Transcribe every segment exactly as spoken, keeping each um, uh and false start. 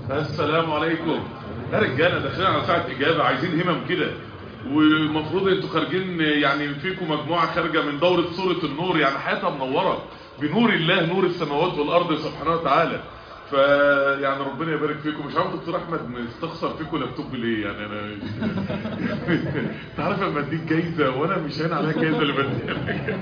السلام عليكم. يا رجاله داخلين على ساعه اجابه، عايزين همم كده. والمفروض انتوا خارجين يعني فيكم مجموعه خارجه من دوره سوره النور، يعني حياتها منوره بنور الله، نور السماوات والارض سبحانه وتعالى. فيعني ربنا يبارك فيكم. مش عارف دكتور احمد مستخسر فيكم لابتوب ليه؟ يعني انا انت عارف لما اديك جايزه وانا مش هين عليها جايزه اللي بديها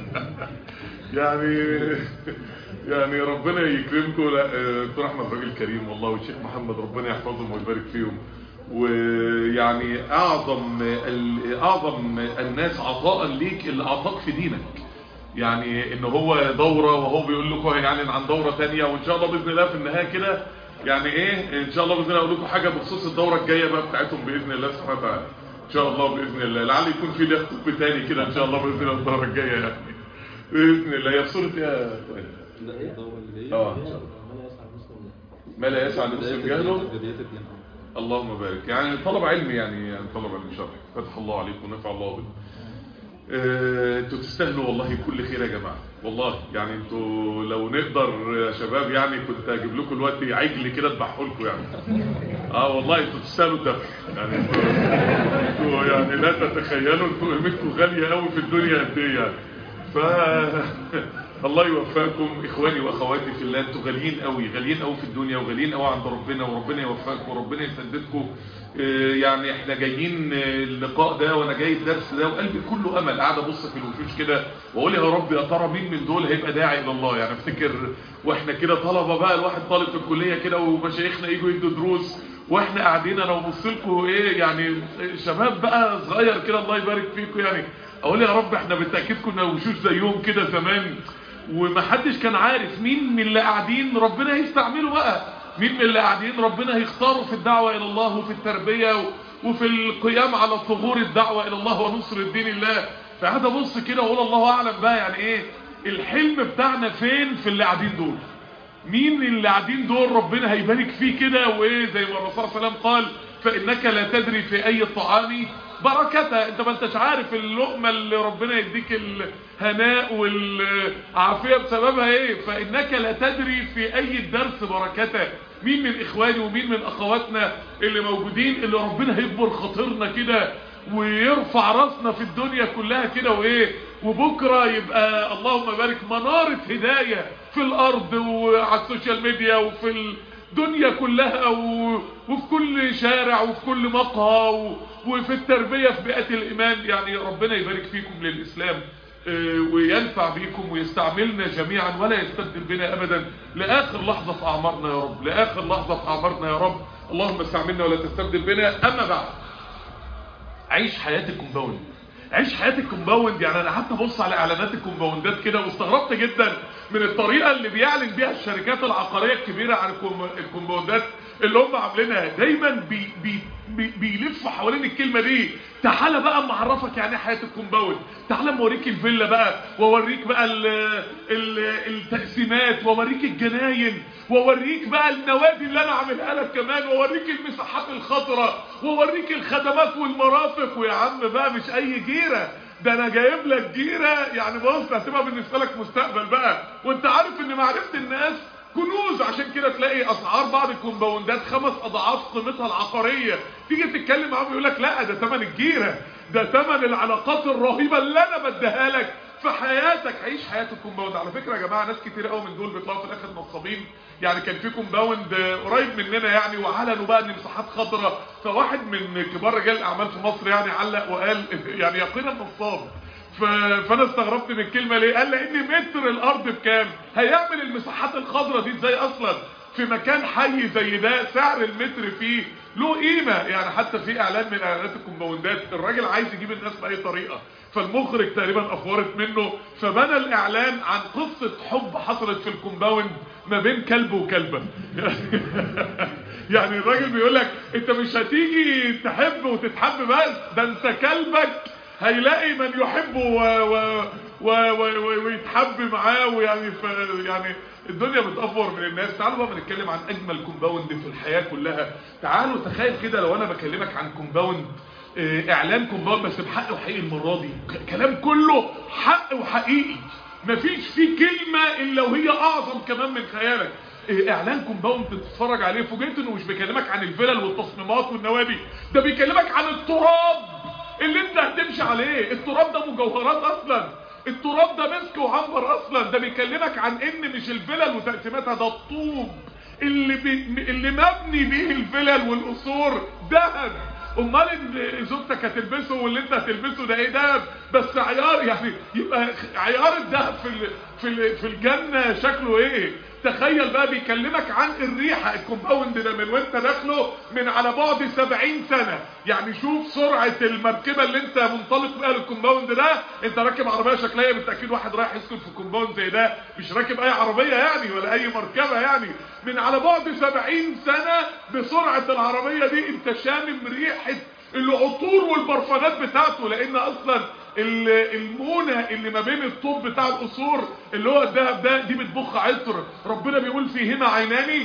يعني يعني ربنا يكرمكم. لا دكتور احمد راجل كريم والله، والشيخ محمد ربنا يحفظهم ويبارك فيهم. ويعني اعظم اعظم الناس عطاء ليك اللي اعطاك في دينك، يعني ان هو دوره وهو بيقول لكم هيعلن عن دوره ثانيه، وان شاء الله باذن الله في النهايه كده يعني ايه ان شاء الله باذن الله اقول لكم حاجه بخصوص الدوره الجايه بقى بتاعتهم باذن الله سبحانه وتعالى. ان شاء الله باذن الله لعل يكون في لقب ثاني كده ان شاء الله باذن الله الدوره الجايه يعني باذن الله. هي بصوره ايه الدوره اللي جايه اه ما لا يسعى لمسلم جهله. اللهم بارك. يعني طلب علمي، يعني يعني طلب علم شرعي. فتح الله عليكم ونفع الله بكم. انتوا تستاهلوا والله كل خير يا جماعه والله. يعني انتوا لو نقدر يا شباب يعني كنت اجيب لكم دلوقتي عجل كده اذبحه لكم يعني. اه والله انتوا تستاهلوا الذبح يعني. انتوا, انتوا يعني لا تتخيلوا انتوا قيمتكم غاليه قوي في الدنيا قد ايه يعني. ف الله يوفقكم اخواني واخواتي في الله. انتوا غاليين قوي، غاليين قوي في الدنيا وغاليين قوي عند ربنا، وربنا يوفقكم وربنا يسددكم. يعني احنا جايين اللقاء ده وانا جاي الدرس ده وقلبي كله امل، قاعد ابص في الوشوش كده واقول يا رب يا ترى مين من دول هيبقى داعي الى الله. يعني افتكر واحنا كده طلبه بقى، الواحد طالب في الكليه كده ومشايخنا يجوا يدوا دروس واحنا قاعدين انا وبص لكم ايه يعني شباب بقى صغير كده الله يبارك فيكم. يعني اقول يا رب احنا بالتاكيد كنا وشوش زيهم كده زمان، ومحدش كان عارف مين من اللي قاعدين ربنا هيستعمله بقى، مين من اللي قاعدين ربنا هيختاره في الدعوة الى الله وفي التربية وفي القيام على ثغور الدعوة الى الله ونصر الدين الله. فقعد ابص كده واقول الله اعلم بقى يعني ايه الحلم بتاعنا فين في اللي قاعدين دول. مين اللي قاعدين دول ربنا هيبارك فيه كده، وايه زي ما الرسول صلى الله عليه وسلم قال فانك لا تدري في اي الطعام بركتها. انت ما انتش عارف اللقمه اللي ربنا يديك الهناء والعافيه بسببها ايه. فانك لا تدري في اي الدرس بركتها. مين من اخواني ومين من اخواتنا اللي موجودين اللي ربنا هيكبر خاطرنا كده ويرفع راسنا في الدنيا كلها كده وايه، وبكره يبقى اللهم بارك مناره هدايه في الارض وعلى السوشيال ميديا وفي الدنيا كلها وفي كل شارع وفي كل مقهى وفي التربية في بيئة الإيمان. يعني ربنا يبارك فيكم للإسلام وينفع بيكم ويستعملنا جميعا ولا يستبدل بنا أبدا لآخر لحظة في أعمارنا يا رب، لآخر لحظة في أعمارنا يا رب. اللهم استعملنا ولا تستبدل بنا. أما بعد، عيش حياة الكومباوند، عيش حياة الكومباوند. يعني أنا قعدت أبص على إعلانات الكومباوندات كده واستغربت جدا من الطريقة اللي بيعلن بيها الشركات العقارية الكبيرة عن الكومباوندات اللي هم عاملينها. دايما بي بي بي بيلفوا حوالين الكلمة دي. تعالى بقى اما اعرفك يعني حياة الكومباوند، تعالى اما اوريك الفيلا بقى واوريك بقى ال ال التقسيمات واوريك الجناين واوريك بقى النوادي اللي انا عاملها لك كمان واوريك المساحات الخضراء واوريك الخدمات والمرافق. ويا عم بقى مش اي جيرة، ده انا جايب لك جيرة يعني بص هتبقى بالنسبة لك مستقبل بقى. وانت عارف ان معرفة الناس كنوز، عشان كده تلاقي اسعار بعض الكومباوندات خمس اضعاف قيمتها العقاريه. تيجي تتكلم معاهم يقول لك لا ده ثمن الجيره، ده ثمن العلاقات الرهيبه اللي انا بديها لك في حياتك. عيش حياه الكومباوند. على فكره يا جماعه ناس كتير قوي من دول بيطلعوا في الاخر نصابين. يعني كان في كومباوند قريب مننا يعني وعلنوا بقى ان مساحات خضراء، فواحد من كبار رجال الاعمال في مصر يعني علق وقال يعني يقينا نصاب. فانا استغربت من الكلمه ليه؟ قال لان متر الارض بكام؟ هيعمل المساحات الخضراء دي ازاي اصلا في مكان حي زي ده؟ سعر المتر فيه له قيمه. يعني حتى في اعلان من اعلانات الكومباوندات الراجل عايز يجيب الناس باي طريقه، فالمخرج تقريبا افورت منه فبنى الاعلان عن قصه حب حصلت في الكومباوند ما بين كلب وكلبه. يعني الراجل بيقول لك انت مش هتيجي تحب وتتحب بس، ده انت كلبك هيلاقي من يحبه و... و... و... و... ويتحب معاه. ويعني ف... يعني الدنيا بتأفور من الناس. تعالوا بقى نتكلم عن اجمل كومباوند في الحياة كلها. تعالوا تخيل كده لو انا بكلمك عن كومباوند، اعلان كومباوند بس بحق وحقيقي المرة دي، كلام كله حق وحقيقي، مفيش فيه كلمة الا وهي اعظم كمان من خيالك. اعلان كومباوند تتفرج عليه، فوجئت انه مش بيكلمك عن الفلل والتصميمات والنوادي، ده بيكلمك عن التراب اللي انت هتمشي عليه. التراب ده مجوهرات اصلا، التراب ده مسك وعنبر اصلا. ده بيكلمك عن ان مش الفلل وتقسيماتها، ده الطوب اللي بي... اللي مبني بيه الفلل والقصور ذهب. امال اللي زوجتك هتلبسه واللي انت هتلبسه ده ايه؟ دهب بس عيار، يعني يبقى عيار الذهب في ال... في ال... في الجنه شكله ايه؟ تخيل بقى بيكلمك عن الريحه. الكومباوند ده من وانت داخله من على بعد سبعين سنه، يعني شوف سرعه المركبه اللي انت منطلق بيها للكومباوند ده. انت راكب عربيه شكلها بالتاكيد واحد رايح يسكن في كومباوند زي ده، مش راكب اي عربيه يعني ولا اي مركبه يعني. من على بعد سبعين سنه بسرعه العربيه دي انت شامم ريحه العطور والبرفانات بتاعته، لان اصلا المونة اللي ما بين الطوب بتاع القصور اللي هو الذهب ده دي بتبخ عطر. ربنا بيقول فيهما عينان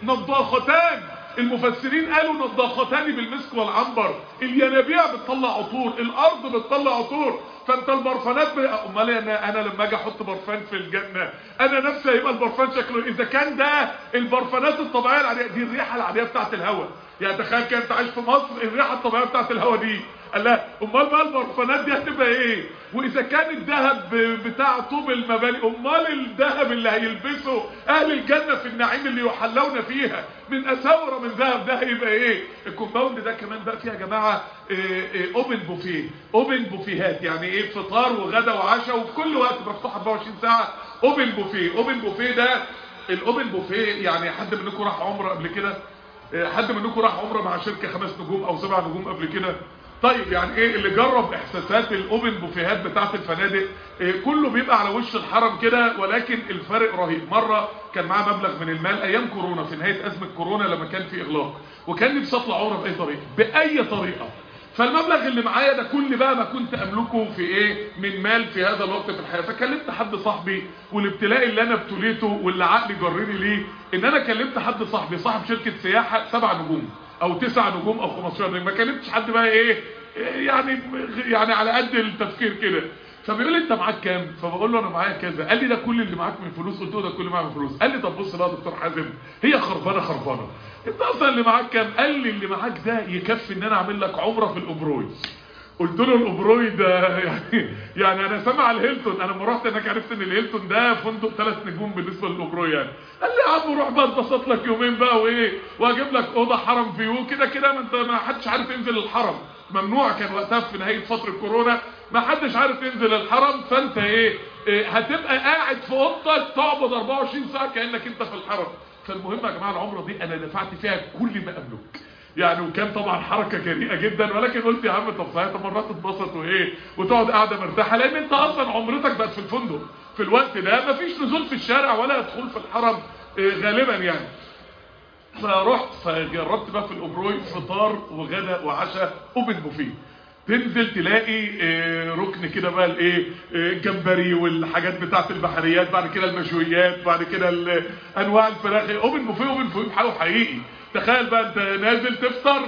نضاختان، المفسرين قالوا نضاختان بالمسك والعنبر. الينابيع بتطلع عطور، الارض بتطلع عطور، فانت البرفانات ب... امال انا انا لما اجي احط برفان في الجنه انا نفسي هيبقى البرفان شكله اذا كان ده البرفانات الطبيعيه العاديه دي الريحه العاديه بتاعت الهواء. يعني تخيل كده انت عايش في مصر الريحه الطبيعيه بتاعت الهواء دي، قال لا امال بقى البرفانات دي هتبقى ايه؟ واذا كان الذهب بتاع طوب المباني، امال الذهب اللي هيلبسه اهل الجنه في النعيم اللي يحلون فيها من اساور من ذهب ده هيبقى ايه؟ الكومباوند ده كمان بقى فيها يا جماعه اوبن بوفيه، اوبن بوفيهات، يعني ايه؟ فطار وغدا وعشاء وفي كل وقت مفتوح أربعة وعشرين ساعه. اوبن بوفيه، اوبن بوفيه ده الاوبن بوفيه يعني حد منكم راح عمره قبل كده؟ حد منكم راح عمره مع شركه خمس نجوم او سبع نجوم قبل كده؟ طيب يعني ايه اللي جرب احساسات الاوبن بوفيهات بتاعه الفنادق؟ إيه كله بيبقى على وش الحرم كده، ولكن الفرق رهيب. مره كان معاه مبلغ من المال ايام كورونا، في نهايه ازمه كورونا لما كان في اغلاق، وكان نفسي اطلع عمره باي طريقه باي طريقه. فالمبلغ اللي معايا ده كل بقى ما كنت املكه في ايه من مال في هذا الوقت في الحياه. فكلمت حد صاحبي، والابتلاء اللي انا ابتليته واللي عقلي جرني ليه ان انا كلمت حد صاحبي صاحب شركه سياحه سبع نجوم او تسع نجوم او خمستاشر نجم. ما كلمتش حد بقى ايه يعني يعني على قد التفكير كده. فبيقول لي انت معاك كام؟ فبقول له انا معايا كذا. قال لي ده كل اللي معاك من فلوس؟ قلت له ده كل اللي معايا من فلوس. قال لي طب بص بقى يا دكتور حازم، هي خربانه خربانه، انت اصلا اللي معاك كام؟ قال لي اللي معاك ده يكفي ان انا اعمل لك عمره في الابروي. قلت له الابروي ده يعني يعني انا سامع الهيلتون، انا لما رحت هناك عرفت ان الهيلتون ده فندق ثلاث نجوم بالنسبه للابروي يعني. قال لي يا عم روح بقى اتبسط لك يومين بقى وايه، واجيب لك اوضه حرم فيو كده كده، ما انت ما حدش عارف ينزل الحرم، ممنوع كان وقتها في نهايه فتره كورونا، ما حدش عارف ينزل الحرم. فانت ايه, إيه هتبقى قاعد في اوضتك تعبد أربعة وعشرين ساعه كانك انت في الحرم. فالمهم يا جماعه العمره دي انا دفعت فيها كل ما املك يعني، وكان طبعا حركه جريئه جدا، ولكن قلت يا عم طب صحيح مرات تتبسط وايه وتقعد قاعده مرتاحه، لان انت اصلا عمرتك بقت في الفندق في الوقت ده، مفيش نزول في الشارع ولا دخول في الحرم إيه غالبا يعني. فرحت فجربت بقى في الابروي فطار وغدا وعشاء اوبن بوفيه. تنزل تلاقي ركن كده بقى الايه الجمبري والحاجات بتاعه البحريات، بعد كده المشويات، بعد كده انواع الفراخ. اوبن بوفيه اوبن بوفيه حقيقي. تخيل بقى انت نازل تفطر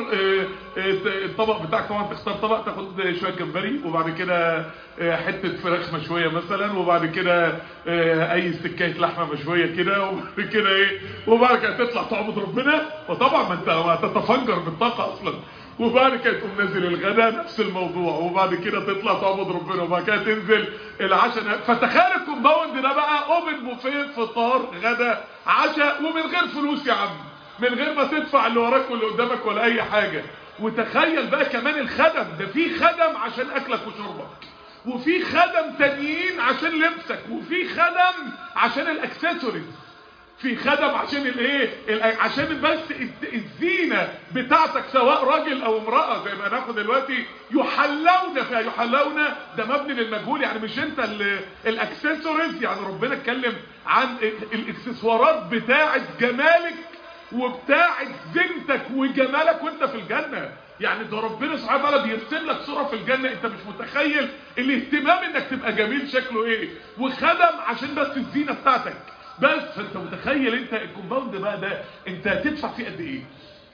الطبق بتاعك طبعا تختار طبق، تاخد شويه جمبري وبعد كده حته فراخ مشويه مثلا، وبعد كده اي سكايه لحمه مشويه كده، وبعد كده ايه وبعد كده تطلع تعبد ربنا، وطبعا ما انت هتتفجر بالطاقه اصلا. وبعد كده تقوم نازل الغداء نفس الموضوع، وبعد كده تطلع تعبد ربنا، وبعد كده تنزل العشاء. فتخيل الكومباوند ده بقى اوبن بوفيه فطار غدا عشاء ومن غير فلوس يا عم، من غير ما تدفع اللي وراك واللي قدامك ولا اي حاجه. وتخيل بقى كمان الخدم ده، في خدم عشان اكلك وشربك، وفي خدم تانيين عشان لبسك، وفي خدم عشان الاكسسوارز، في خدم عشان الايه عشان بس الزينه بتاعتك سواء راجل او امراه، زي ما ناخد دلوقتي يحلون فيها. يحلون ده مبني للمجهول، يعني مش انت الاكسسوارز، يعني ربنا اتكلم عن الاكسسوارات بتاعه جمالك وبتاعه زينتك وجمالك وانت في الجنه. يعني ده ربنا سبحانه وتعالى بيرسم لك صوره في الجنه انت مش متخيل الاهتمام انك تبقى جميل شكله ايه، وخدم عشان بس الزينه بتاعتك بس. فانت متخيل انت الكومباوند بقى ده انت هتدفع فيه قد ايه؟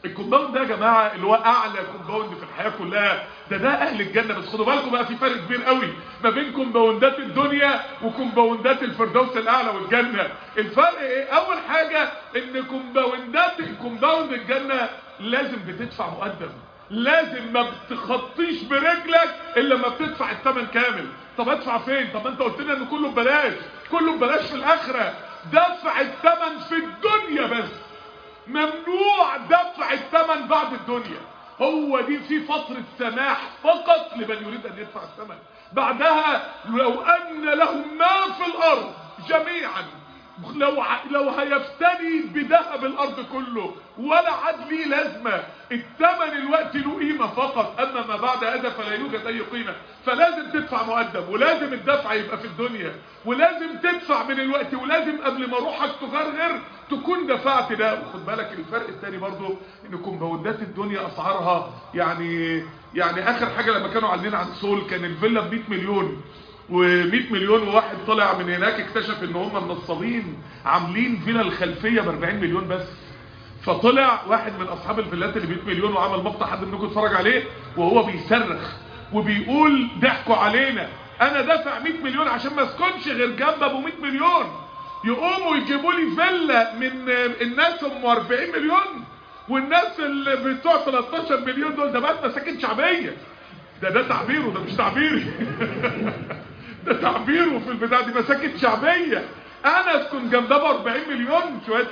الكومباوند ده يا جماعه اللي هو اعلى كومباوند في الحياه كلها، ده ده اهل الجنه. بس خدوا بالكم بقى، في فرق كبير قوي ما بين كومباوندات الدنيا وكومباوندات الفردوس الاعلى والجنه. الفرق ايه؟ اول حاجه ان كومباوندات كومباوند الجنه لازم بتدفع مقدم، لازم ما بتخطيش برجلك الا لما بتدفع الثمن كامل. طب ادفع فين؟ طب انت قلت لنا ان كله ببلاش، كله ببلاش في الاخره. دفع الثمن في الدنيا بس، ممنوع دفع الثمن بعد الدنيا. هو دي في فترة سماح فقط لمن يريد ان يدفع الثمن. بعدها لو ان لهم ما في الارض جميعا، لو لو هيفتدي بذهب الارض كله ولا عاد ليه لازمه. الثمن الوقت له قيمه فقط، اما ما بعد هذا فلا يوجد اي قيمه. فلازم تدفع مقدم، ولازم الدفع يبقى في الدنيا، ولازم تدفع من الوقت، ولازم قبل ما روحك تغرغر تكون دفعت ده. وخد بالك الفرق الثاني برضو ان كومباوندات الدنيا اسعارها يعني يعني اخر حاجه لما كانوا عاملين عن سول كان الفيلا ب مية مليون، و100 مليون، وواحد طلع من هناك اكتشف ان هم منصبين عاملين فيلا الخلفيه ب أربعين مليون بس. فطلع واحد من اصحاب الفيلات اللي ب مية مليون وعمل مقطع حد منكم اتفرج عليه وهو بيصرخ وبيقول ضحكوا علينا، انا دافع مية مليون عشان ما اسكنش غير جنب ابو مية مليون. يقوموا يجيبوا لي فيلا من الناس ام أربعين مليون، والناس اللي بتوع تلتاشر مليون دول ده بقى مساكن شعبيه. ده ده تعبيره، ده مش تعبيري. ده تعبيره في البتاع دي مساكن شعبيه. انا اسكن جنب ابو أربعين مليون شويه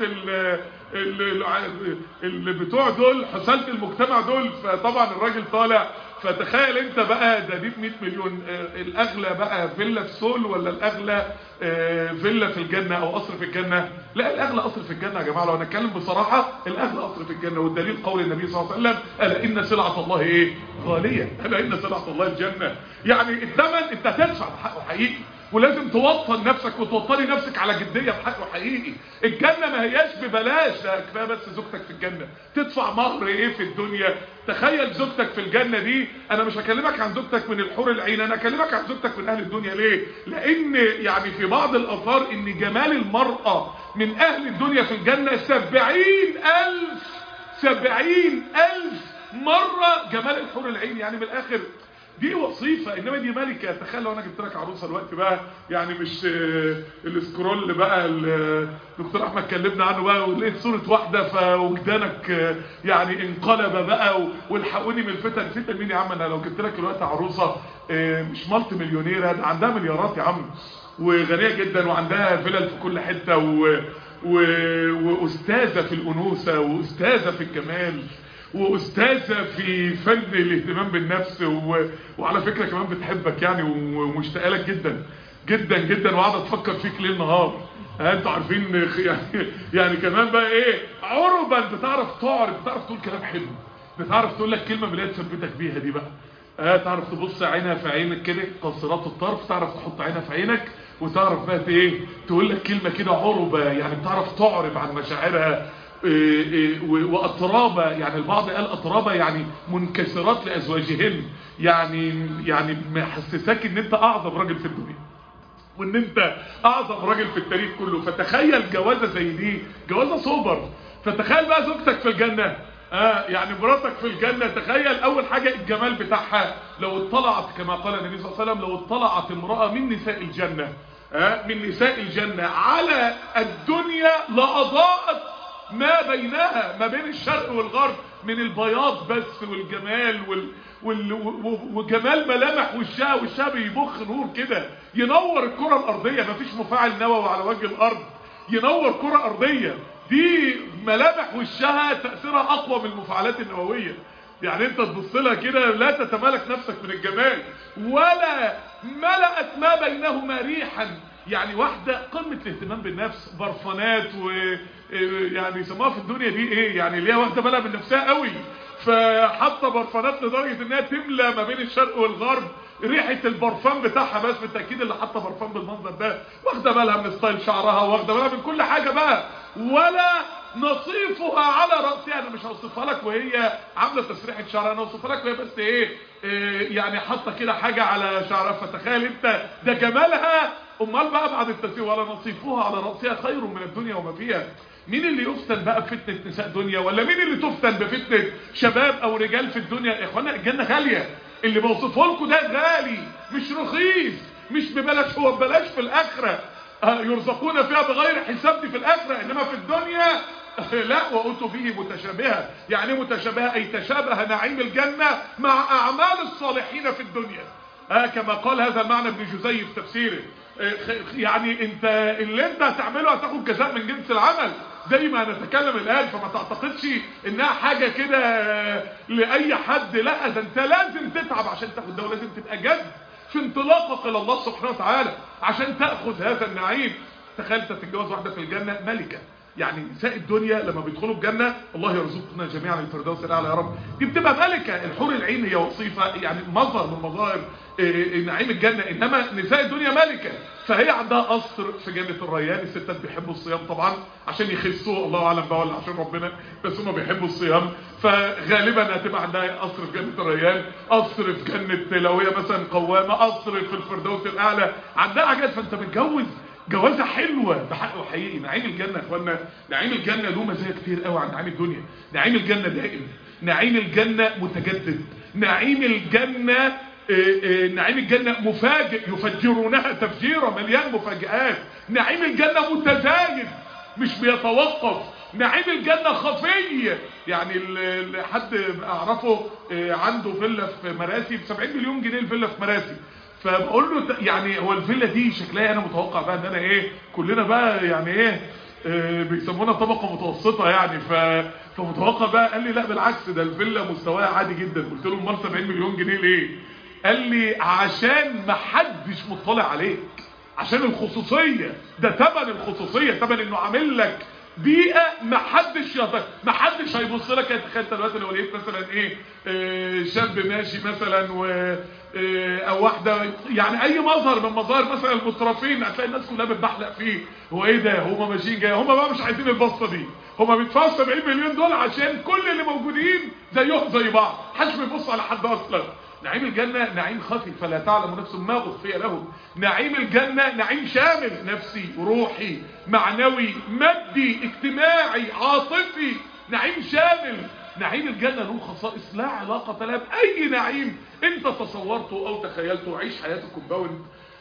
اللي بتوع دول حسالة المجتمع دول. فطبعا الراجل طالع، فتخيل انت بقى ده دي ب مية مليون. الاغلى بقى فيلا في سول ولا الاغلى فيلا في الجنه او قصر في الجنه؟ لا الاغلى قصر في الجنه يا جماعه. لو هنتكلم بصراحه الاغلى قصر في الجنه، والدليل قول النبي صلى الله عليه وسلم الا ان سلعه الله ايه؟ غاليه. الا ان سلعه الله الجنه. يعني الثمن انت هتدفع بحقه حقيقي، ولازم توطن نفسك وتوطني نفسك على جديه بحقه حقيقي. الجنه ما هياش ببلاش، ده كفايه بس زوجتك في الجنه. تدفع مهر ايه في الدنيا؟ تخيل زوجتك في الجنه دي. انا مش هكلمك عن زوجتك من الحور العين، انا هكلمك عن زوجتك من اهل الدنيا. ليه؟ لان يعني في بعض الاثار ان جمال المراه من اهل الدنيا في الجنه سبعين الف سبعين الف مره جمال الحور العين. يعني من الاخر دي وصيفة، انما دي ملكة. تخيل لو انا جبت لك عروسة الوقت بقى، يعني مش السكرول بقى الدكتور احمد كلمنا عنه بقى، ولقيت صورة واحدة فوجدانك يعني انقلب بقى، والحقوني من الفتن. فتن مين يا عم؟ انا لو جبت لك الوقت عروسة مش مالتي مليونيرة، ده عندها مليارات يا عم، وغنية جدا، وعندها فلل في كل حتة، و... و... واستاذة في الانوثة، واستاذة في الجمال، واستاذه في فن الاهتمام بالنفس، و... وعلى فكره كمان بتحبك يعني، ومشتاقه لك جدا جدا جدا، وقاعده تفكر فيك ليل نهار. انتوا عارفين يعني يعني كمان بقى ايه عربا، بتعرف تعرف، بتعرف تقول كلام حلو، بتعرف تقول لك كلمه من اللي تثبتك بيها دي بقى. اه تعرف تبص عينها في عينك كده قاصرات الطرف، تعرف تحط عينها في عينك، وتعرف بقى ايه تقول لك كلمه كده عربه، يعني بتعرف تعرب عن مشاعرها. إيه إيه واطرابه، يعني البعض قال اطرابه يعني منكسرات لازواجهن، يعني يعني محسساك ان انت اعظم راجل في الدنيا، وان انت اعظم راجل في التاريخ كله. فتخيل جوازه زي دي، جوازه سوبر. فتخيل بقى زوجتك في الجنه، اه يعني مراتك في الجنه. تخيل اول حاجه الجمال بتاعها. لو اطلعت كما قال النبي صلى الله عليه وسلم، لو اطلعت امراه من نساء الجنه، اه من نساء الجنه على الدنيا لاضاءت ما بينها، ما بين الشرق والغرب، من البياض بس والجمال وال... وال... وجمال ملامح وشها. وشها بيبخ نور كده ينور الكرة الارضية. مفيش مفاعل نووي على وجه الارض ينور كرة ارضية. دي ملامح وشها تأثيرها اقوى من المفاعلات النووية. يعني انت تبص لها كده لا تتمالك نفسك من الجمال. ولا ملأت ما بينهما ريحا، يعني واحدة قمة الاهتمام بالنفس، برفانات، و يعني يسموها في الدنيا دي ايه، يعني اللي هي واحدة بالها من نفسها قوي، فحاطه برفانات لدرجة انها تملى ما بين الشرق والغرب ريحة البرفان بتاعها. بس بالتأكيد اللي حاطه برفان بالمنظر ده واخدة بالها من ستايل شعرها، واخدة بالها من كل حاجة بقى. ولا نصيفها على رأسها. انا مش هوصفها لك وهي عاملة تسريحة شعرها، انا هوصفها لك وهي بس ايه, إيه يعني حاطه كده حاجة على شعرها. فتخيل انت ده جمالها امال بقى بعد التسيير ولا نصيفها على راسها خير من الدنيا وما فيها. مين اللي يفتن بقى بفتنه نساء دنيا، ولا مين اللي تفتن بفتنه شباب او رجال في الدنيا؟ يا اخوانا الجنه غاليه، اللي بوصفه لكم ده غالي مش رخيص، مش ببلاش، هو ببلاش في الاخره. آه يرزقون فيها بغير حساب دي في الاخره، انما في الدنيا لا. وأتوا فيه متشابهة، يعني متشابهة أي تشابه نعيم الجنة مع أعمال الصالحين في الدنيا. آه كما قال هذا المعنى ابن جزي في تفسيره. آه يعني انت اللي انت هتعمله هتاخد جزاء من جنس العمل زي ما هنتكلم الآن. فما تعتقدش انها حاجة كده لأي حد، لا ده انت لازم تتعب عشان تاخد ده، ولازم تبقى جد في انطلاقك إلى الله سبحانه وتعالى عشان تأخذ هذا النعيم. تخيل تتجوز واحدة في الجنة ملكة، يعني نساء الدنيا لما بيدخلوا الجنة الله يرزقنا جميعا الفردوس الاعلى يا رب، دي بتبقى ملكة. الحور العين هي وصيفة يعني مظهر من مظاهر نعيم الجنة، انما نساء الدنيا ملكة. فهي عندها قصر في جنة الريان. الستات بيحبوا الصيام طبعا عشان يخسوا، الله اعلم بقى ولا عشان ربنا، بس هم بيحبوا الصيام. فغالبا هتبقى عندها قصر في جنة الريان، قصر في جنة لو هي مثلا قوامة، قصر في الفردوس الاعلى، عندها حاجات. فانت متجوز جوازة حلوة بحقه حقيقي. نعيم الجنة يا اخوانا، نعيم الجنة له مزايا كتير قوي عن نعيم الدنيا. نعيم الجنة دائم، نعيم الجنة متجدد، نعيم الجنة آآ آآ نعيم الجنة مفاجئ، يفجرونها تفجيرا، مليان مفاجآت. نعيم الجنة متزايد مش بيتوقف. نعيم الجنة خفي، يعني حد اعرفه عنده فيلا في مراسي بسبعين مليون جنيه، الفيلا في مراسي. فبقول له يعني هو الفيلا دي شكلها انا متوقع بقى ان انا ايه كلنا بقى يعني ايه آه بيسمونا طبقه متوسطه يعني. ف فمتوقع بقى. قال لي لا بالعكس، ده الفيلا مستواها عادي جدا. قلت له امال سبعين مليون جنيه ليه؟ قال لي عشان ما حدش مطلع عليك، عشان الخصوصيه. ده ثمن الخصوصيه، ثمن انه عامل لك بيئه ما حدش ما حدش هيبص لك. تخيل دلوقتي لو لقيت مثلا ايه آه شاب ماشي مثلا و او واحده، يعني اي مظهر من مظاهر مثلا المترفين، هتلاقي الناس كلها بتبحلق فيه. هو ايه ده؟ هم ماشيين جاي، هم بقى مش عايزين البصه دي، هم بيدفعوا سبعين مليون دول عشان كل اللي موجودين زيهم زي بعض، محدش بيبص على حد اصلا. نعيم الجنه نعيم خفي، فلا تعلم نفس ما اخفي لهم. نعيم الجنه نعيم شامل، نفسي روحي معنوي مادي اجتماعي عاطفي، نعيم شامل. نعيم الجنة له خصائص لا علاقة لها بأي نعيم انت تصورته او تخيلته. عيش حياتك كومباوند.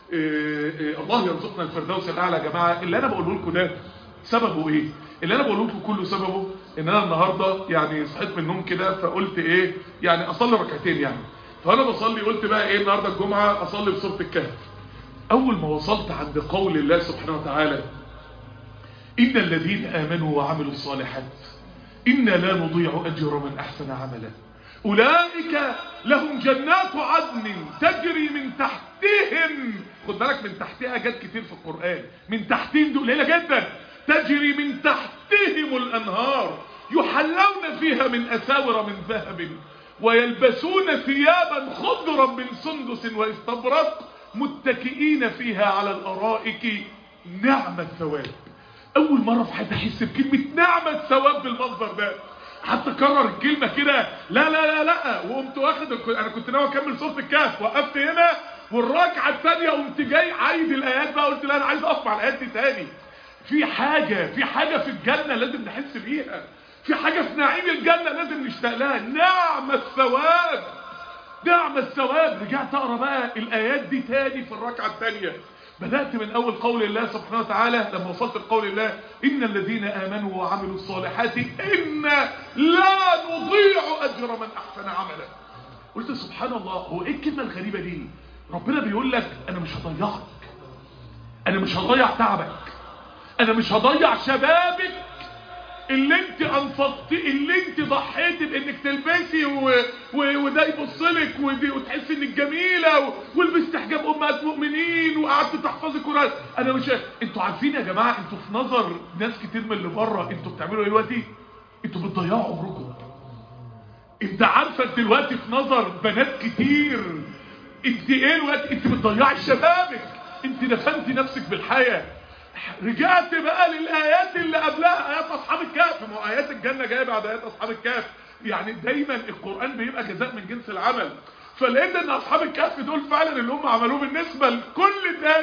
الله يرزقنا الفردوس الاعلى يا جماعة. اللي انا بقوله لكم ده سببه ايه؟ اللي انا بقوله لكم كله سببه ان انا النهاردة يعني صحيت من النوم كده، فقلت ايه يعني اصلي ركعتين يعني. فانا بصلي قلت بقى ايه النهاردة الجمعة اصلي بسورة الكهف. اول ما وصلت عند قول الله سبحانه وتعالى ان الذين امنوا وعملوا الصالحات إنا لا نضيع أجر من أحسن عملا أولئك لهم جنات عدن تجري من تحتهم. خد بالك من تحتها جت كتير في القرآن، من تحتهم دي قليلة جدا. تجري من تحتهم الأنهار يحلون فيها من أساور من ذهب ويلبسون ثيابا خضرا من سندس واستبرق متكئين فيها على الأرائك نعم الثواب. اول مرة في حياتي احس بكلمة نعمة ثواب بالمنظر ده. حتى كرر الكلمة كده لا لا لا لا وقمت واخد. انا كنت ناوي اكمل سورة الكهف، وقفت هنا والركعة الثانية قمت جاي عايد الايات بقى. قلت لا انا عايز اقف مع الايات دي تاني. في حاجة في حاجة في الجنة لازم نحس بيها، في حاجة في نعيم الجنة لازم نشتاق لها. نعم الثواب، نعم الثواب. رجعت اقرا بقى الايات دي تاني في الركعة الثانية. بدأت من أول قول الله سبحانه وتعالى لما وصلت لقول الله إن الذين آمنوا وعملوا الصالحات إنا لا نضيع أجر من أحسن عملا. قلت سبحان الله، هو إيه الكلمة الغريبة دي؟ ربنا بيقول لك أنا مش هضيعك، أنا مش هضيع تعبك، أنا مش هضيع شبابك اللي انت انفقتي، اللي انت ضحيتي بانك تلبسي و... و... وده يبصلك ودي وتحس انك جميله و... ولبست حجاب امهات مؤمنين وقعدت تحفظي قران. انا مش انتوا عارفين يا جماعه، انتوا في نظر ناس كتير من اللي بره انتوا بتعملوا ايه دلوقتي؟ انتوا بتضيعوا عمركم. انت عارفه دلوقتي في نظر بنات كتير انت ايه دلوقتي؟ انت بتضيعي شبابك، انت دفنتي نفسك بالحياه. رجعت بقى للآيات اللي قبلها، آيات أصحاب الكهف. ما هو آيات الجنة جاية بعد آيات أصحاب الكهف. يعني دايما القرآن بيبقى جزاء من جنس العمل. فلقيت ان أصحاب الكهف دول فعلا اللي هم عملوه بالنسبة لكل الناس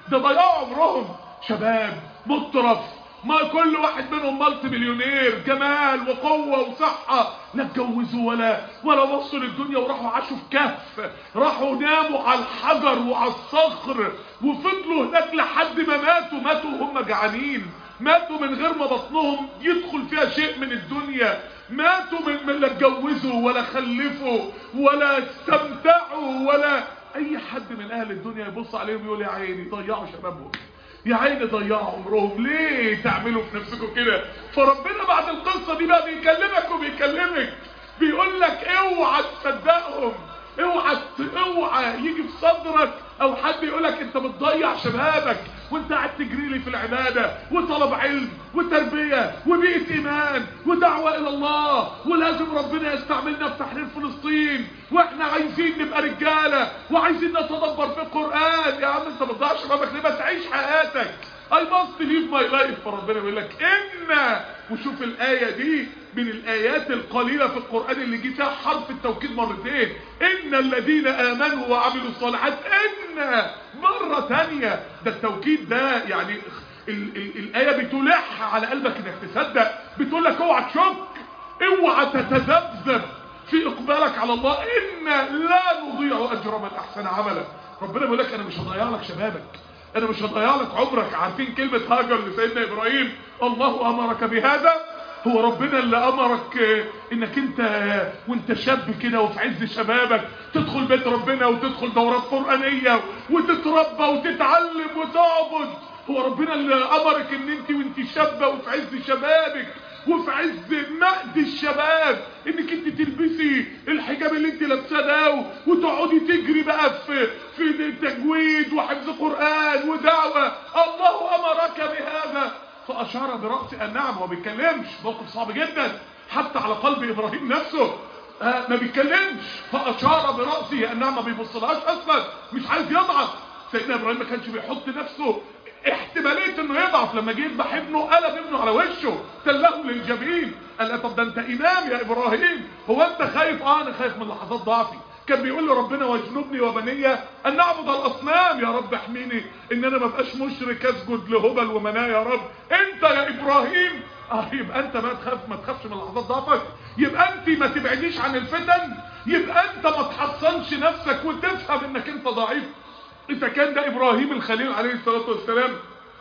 ده ضيعوا عمرهم. شباب مطرف، ما كل واحد منهم مالتي مليونير، جمال وقوة وصحة، لا اتجوزوا ولا ولا بصوا للدنيا، وراحوا عاشوا في كهف، راحوا ناموا على الحجر وعلى الصخر، وفضلوا هناك لحد ما ماتوا. ماتوا وهم جعانين، ماتوا من غير ما بطنهم يدخل فيها شيء من الدنيا، ماتوا من, من لا اتجوزوا ولا خلفوا ولا استمتعوا، ولا اي حد من اهل الدنيا يبص عليهم يقول يا عيني ضيعوا شبابهم، يا عيني ضيعوا عمرهم. ليه تعملوا في نفسكم كده؟ فربنا بعد القصة دي بقى بيكلمك وبيكلمك، بيقول لك اوعى تصدقهم، اوعى اوعى يجي في صدرك او حد يقولك انت بتضيع شبابك وانت قاعد تجري لي في العبادة وطلب علم وتربية وبيئة ايمان ودعوة الى الله، ولازم ربنا يستعملنا في تحرير فلسطين، واحنا عايزين نبقى رجالة وعايزين نتدبر في القرآن. يا عم انت بتضيع شبابك ليه؟ ما تعيش حياتك. I must live my life. فربنا بيقول لك ان، وشوف الآية دي من الآيات القليلة في القرآن اللي جه فيها حرف التوكيد مرتين، إن الذين آمنوا وعملوا الصالحات، إن مرة تانية. ده التوكيد ده يعني ال ال الآية بتلح على قلبك إنك تصدق، بتقول لك اوعى تشك، اوعى تتذبذب في إقبالك على الله، إن لا نضيع أجر من أحسن عملا. ربنا بيقول لك أنا مش هضيع لك شبابك، انا مش هضيع لك عمرك. عارفين كلمة هاجر لسيدنا ابراهيم؟ الله امرك بهذا، هو ربنا اللي امرك انك انت وانت شاب كده وفي عز شبابك تدخل بيت ربنا وتدخل دورات قرآنية وتتربى وتتعلم وتعبد. هو ربنا اللي امرك ان انت وانت شابة وفي عز شبابك وفي عز مهد الشباب انك انت تلبسي الحجاب اللي انت لابساه ده وتقعدي تجري بقى في في تجويد وحفظ قرآن ودعوة. الله امرك بهذا. فاشار برأسه النعم. هو ما بيتكلمش، موقف صعب جدا حتى على قلب ابراهيم نفسه، آه ما بيتكلمش. فاشار برأسه النعم، ما بيبصلهاش اصلا، مش عايز يضعف. سيدنا ابراهيم ما كانش بيحط نفسه احتماليه انه يضعف. لما جه يذبح ابنه قلب ابنه على وشه تله للجبين، قال طب ده انت امام يا ابراهيم، هو انت خايف؟ اه انا خايف من لحظات ضعفي. كان بيقول له ربنا واجنبني وبني ان نعبد الاصنام، يا رب احميني ان انا ما ابقاش مشرك اسجد لهبل ومناه يا رب. انت يا ابراهيم اه يبقى انت ما تخاف ما تخافش من لحظات ضعفك، يبقى انت ما تبعديش عن الفتن، يبقى انت ما تحصنش نفسك وتفهم انك انت ضعيف. اذا كان ده ابراهيم الخليل عليه الصلاة والسلام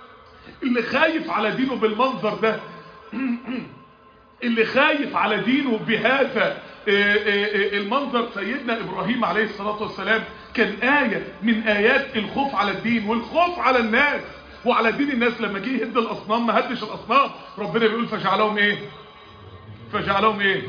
اللي خايف على دينه بالمنظر ده، اللي خايف على دينه بهذا المنظر، سيدنا ابراهيم عليه الصلاة والسلام كان آية من آيات الخوف على الدين والخوف على الناس وعلى دين الناس. لما جه يهد الاصنام ما هدش الاصنام، ربنا بيقول فجعلهم ايه؟ فجعلهم ايه؟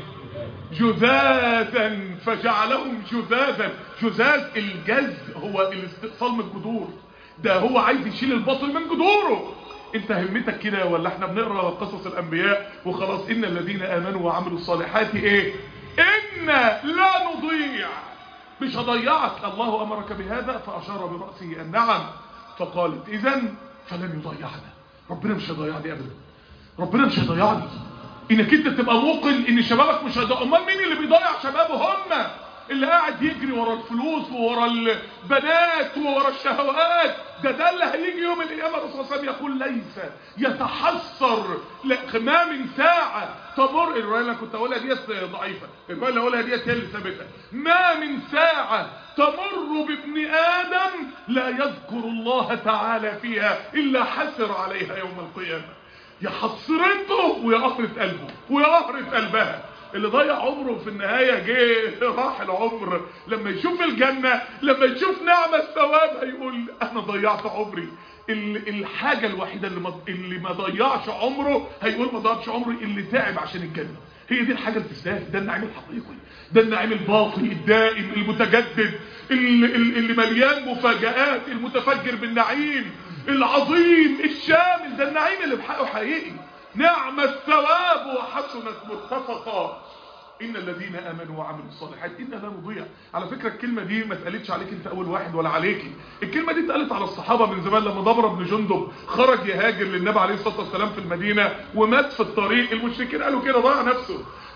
جذاذا. فجعلهم جذاذا. جذاذ الجذ هو الاستئصال من الجذور، ده هو عايز يشيل الباطل من جذوره. انت همتك كده ولا احنا بنقرا قصص الانبياء وخلاص؟ ان الذين امنوا وعملوا الصالحات ايه؟ ان لا نضيع، مش هضيعك. الله امرك بهذا. فاشار براسه النعم. فقالت اذا فلن يضيعنا. ربنا مش هيضيعني ابدا، ربنا مش هيضيعني. انك انت تبقى موقن ان شبابك مش هيضيع. امال مين اللي بيضيع شبابه؟ هم اللي قاعد يجري ورا الفلوس وورا البنات وورا الشهوات. ده ده اللي هيجي يوم القيامه. الرسول صلى الله عليه وسلم يقول ليس يتحسر ما من ساعه تمر. الروايه اللي كنت اقولها ديت ضعيفه، الروايه اللي اقولها ديت هي اللي ثابته. ما من ساعه تمر بابن ادم لا يذكر الله تعالى فيها الا حسر عليها يوم القيامه. يا حسرته ويا قهرة قلبه ويا قهرة قلبها. اللي ضيع عمره في النهاية جه راح العمر لما يشوف الجنة، لما يشوف نعمة الثواب هيقول انا ضيعت عمري. الحاجة الوحيدة اللي ما, اللي ما ضيعش عمره هيقول ما ضيعش عمري اللي تعب عشان الجنة. هي دي الحاجة اللي تستاهل. ده النعيم الحقيقي، ده النعيم الباقي الدائم المتجدد اللي, اللي مليان مفاجآت، المتفجر بالنعيم العظيم الشامل. ده النعيم اللي بحقه حقيقي. نعم الثواب وحسنت مرتفقا. ان الذين امنوا وعملوا الصالحات انا لا نضيع. على فكره الكلمه دي ما اتقالتش عليك انت اول واحد ولا عليكي، الكلمه دي اتقالت على الصحابه من زمان. لما ضبر بن جندب خرج يهاجر للنبي عليه الصلاه والسلام في المدينه ومات في الطريق، المشركين قالوا كده ضيع نفسه.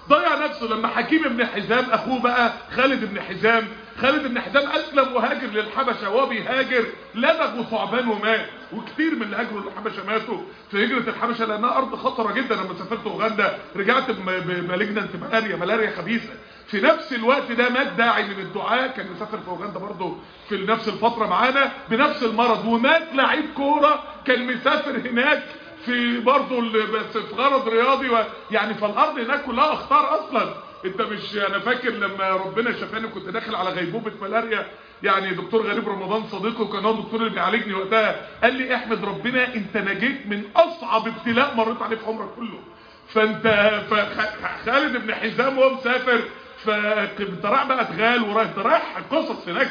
ضيع نفسه. لما حكيم بن حزام اخوه بقى خالد بن حزام خالد بن حزام اسلم وهاجر للحبشه، وهو بيهاجر لدغ ثعبان ومات، وكتير من اللي هاجروا للحبشه ماتوا في هجره الحبشه لانها ارض خطره جدا. لما سافرت اوغندا رجعت بمالجنانت ملاريا ملاريا خبيثه. في نفس الوقت ده مات داعي من الدعاة كان مسافر في اوغندا برضه في نفس الفتره معانا بنفس المرض، ومات لعيب كوره كان مسافر هناك في برضه بس في غرض رياضي و... يعني فالارض هناك كلها اخطار اصلا. انت مش انا فاكر لما ربنا شفاني كنت داخل على غيبوبه ملاريا، يعني دكتور غريب رمضان صديقي وكان هو الدكتور اللي بيعالجني وقتها قال لي احمد ربنا انت نجيت من اصعب ابتلاء مريت عليه في عمرك كله. فانت خالد بن حزام وهو مسافر فانت رايح بقى ادغال ورايح رايح قصص هناك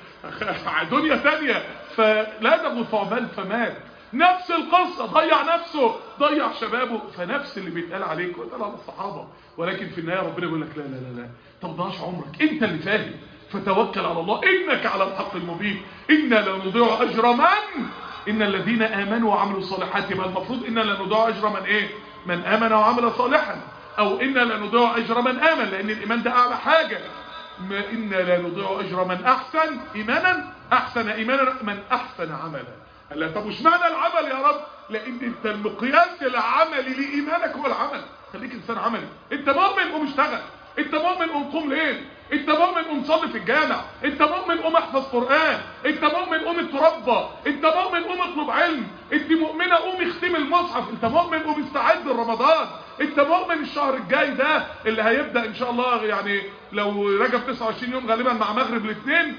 دنيا ثانيه، فلدغ ثعبان فمات. نفس القصة، ضيع نفسه ضيع شبابه. فنفس اللي بيتقال عليك ويتقال على الصحابة، ولكن في النهاية ربنا يقول لك لا لا لا لا طب ضيعش عمرك، انت اللي فاهم، فتوكل على الله انك على الحق المبين. إنا لا نضيع اجر من ان الذين امنوا وعملوا الصالحات. يبقى المفروض إنا لا نضيع اجر من ايه؟ من امن وعمل صالحا، او إنا لا نضيع اجر من امن، لان الايمان ده اعلى حاجة. إنا لا نضيع اجر من احسن ايمانا احسن ايمانا من احسن عملا. لا طب وش معنى العمل يا رب؟ لان انت المقياس العملي لايمانك هو العمل. خليك انسان عملي. انت مؤمن قوم اشتغل، انت مؤمن قوم قوم ليل، انت مؤمن قوم صلي في الجامع، انت مؤمن قوم احفظ قران، انت مؤمن قوم اتربى، انت مؤمن قوم اطلب علم، انت مؤمنه قوم اختم المصحف، انت مؤمن قوم استعد لرمضان، انت مؤمن الشهر الجاي ده اللي هيبدا ان شاء الله، يعني لو رجب تسعة وعشرين يوم غالبا مع مغرب الاثنين،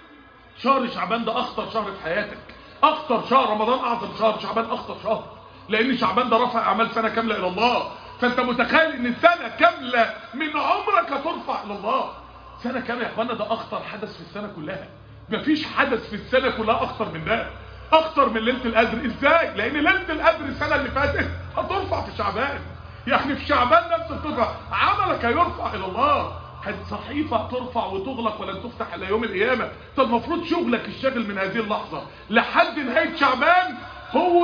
شهر شعبان ده اخطر شهر في حياتك، اخطر شهر. رمضان اعظم شهر، شعبان اخطر شهر، لان شعبان ده رفع اعمال سنه كامله الى الله. فانت متخيل ان سنه كامله من عمرك هترفع الى الله. سنه كامله يا اخوانا ده اخطر حدث في السنه كلها. مفيش حدث في السنه كلها اخطر من ده، اخطر من ليله القدر. ازاي؟ لان ليله القدر السنه اللي فاتت هترفع في شعبان، يعني في شعبان نفسه بترفع، عملك هيرفع الى الله. الصحيفة ترفع وتغلق ولن تفتح إلى يوم القيامة. فالمفروض شغلك الشاغل من هذه اللحظة لحد نهاية شعبان هو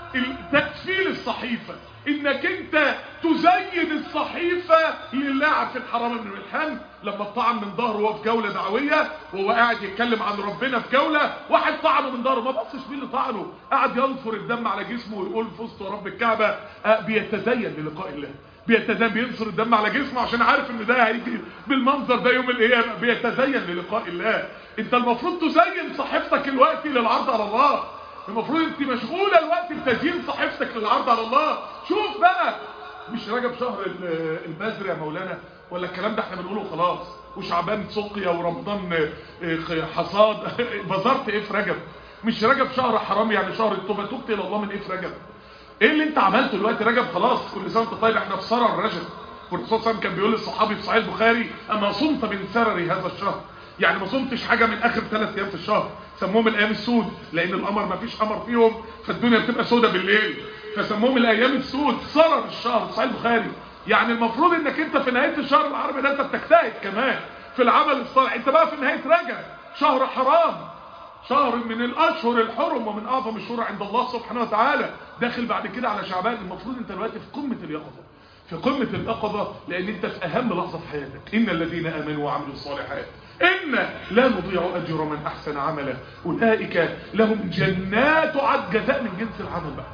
تكفيل الصحيفة، انك انت تزين الصحيفة لله. عارفين حرام بن ملحان لما طعن من ظهره وهو في جولة دعوية وهو قاعد يتكلم عن ربنا في جولة، واحد طعنه من ظهره، ما بصش مين اللي طعنه، قاعد ينفر الدم على جسمه ويقول فزت ورب الكعبة. بيتزين للقاء الله، بيتزين، بينصر الدم على جسمه عشان عارف ان ده هيجي بالمنظر ده يوم القيامه، بيتزين للقاء الله. انت المفروض تزين صحيفتك الوقت للعرض على الله، المفروض انت مشغوله الوقت بتزيين صحيفتك للعرض على الله. شوف بقى، مش رجب شهر البذر يا مولانا ولا الكلام ده احنا بنقوله خلاص، وشعبان سقيا ورمضان حصاد. بذرت ايه في رجب؟ مش رجب شهر حرام يعني شهر التوبه، تبت الى الله من ايه في رجب؟ ايه اللي انت عملته دلوقتي؟ رجب خلاص، كل سنه وانت طيب، احنا في سرر رجب. والرسول صلى الله عليه وسلم كان بيقول للصحابي في صحيح البخاري اما صمت من سرر هذا الشهر، يعني ما صمتش حاجه من اخر ثلاث ايام في الشهر، سموهم الايام السود لان القمر ما فيش قمر فيهم فالدنيا بتبقى سودة بالليل، فسموهم الايام السود، سرر الشهر في صحيح البخاري. يعني المفروض انك انت في نهايه الشهر العربي ده انت بتجتهد كمان في العمل الصالح. انت بقى في نهايه رجب شهر حرام، شهر من الاشهر الحرم ومن اعظم الشهور عند الله سبحانه وتعالى، داخل بعد كده على شعبان. المفروض انت دلوقتي في قمه اليقظه، في قمه اليقظه، لان انت في اهم لحظه في حياتك. ان الذين امنوا وعملوا الصالحات ان لا نضيع اجر من احسن عملا اولئك لهم جنات عدن. جزاء من جنس العمل بقى،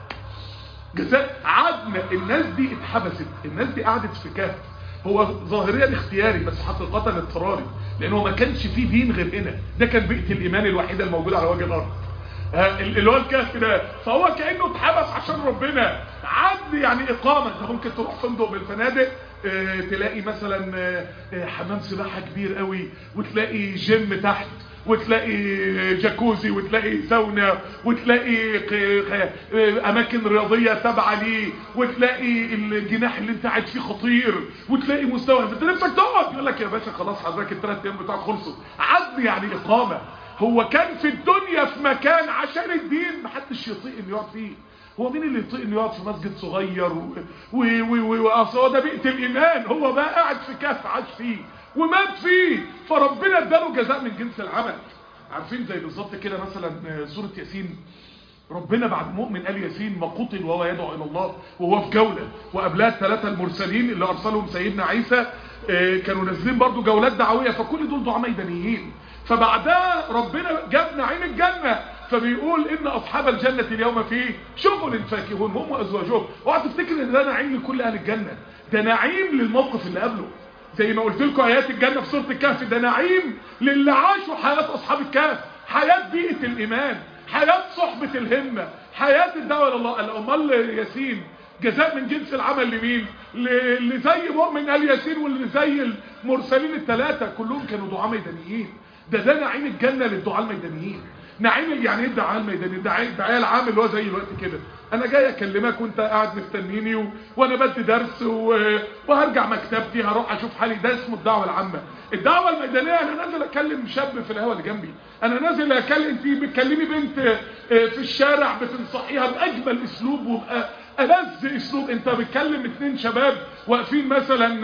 جزاء عدن. الناس دي اتحبست، الناس دي قعدت في كهف، هو ظاهريا اختياري بس حقيقة اضطراري، لانه ما كانش فيه دين غير هنا، ده كان بيئة الايمان الوحيدة الموجودة على وجه الارض، اللي هو الكهف ده. فهو كأنه اتحبس عشان ربنا. عد يعني اقامة. انت ممكن تروح فندق بالفنادق اه تلاقي مثلا اه حمام سباحة كبير قوي، وتلاقي جيم تحت، وتلاقي جاكوزي، وتلاقي ساونا، وتلاقي اماكن رياضيه تابعه ليه، وتلاقي الجناح اللي انت قاعد فيه خطير، وتلاقي مستوى انت نفسك تقعد، يقول لك يا باشا خلاص حضرتك الثلاث ايام بتوعك خلصوا. عدل يعني اقامه. هو كان في الدنيا في مكان عشان الدين محدش يطيق انه يقعد فيه. هو مين اللي يطيق انه يقعد في مسجد صغير واصل هو ده بيئه الايمان؟ هو بقى قاعد في كهف عاش فيه ومات فيه، فربنا اداله جزاء من جنس العمل. عارفين زي بالظبط كده مثلا سوره ياسين، ربنا بعد مؤمن آل ياسين ما قتل وهو يدعو الى الله وهو في جولة، وقبلها الثلاثة المرسلين اللي ارسلهم سيدنا عيسى كانوا نازلين برضو جولات دعوية، فكل دول دعاء ميدانيين. فبعدها ربنا جاب نعيم الجنة، فبيقول ان اصحاب الجنة اليوم فيه شغل فاكهون هم وازواجهم. اوعى تفتكر ان ده نعيم لكل اهل الجنة، ده نعيم للموقف اللي قبله. زي ما قلت لكم ايات الجنة في سورة الكهف، ده نعيم للي عاشوا حياة اصحاب الكهف، حياة بيئة الايمان، حياة صحبة الهمة، حياة الدعوة الى الله. الامال ياسين جزاء من جنس العمل لمين؟ اللي زي مؤمن آل ياسين واللي زي المرسلين الثلاثة كلهم كانوا دعاء ميدانيين. ده ده نعيم الجنة للدعاء الميدانيين. نعيم يعني ايه الدعاء الميداني؟ الدعاء العام اللي هو زي الوقت كده، انا جاي اكلمك وانت قاعد مستنيني و... وانا بدي درس و... وهرجع مكتبتي هروح اشوف حالي، ده اسمه الدعوه العامه. الدعوه الميدانيه انا نازل اكلم شاب في الهوا اللي جنبي، انا نازل اكلم، انت بتكلمي بنت في الشارع بتنصحيها باجمل اسلوب وبقى ألذ اسلوب، انت بتكلم اتنين شباب واقفين مثلا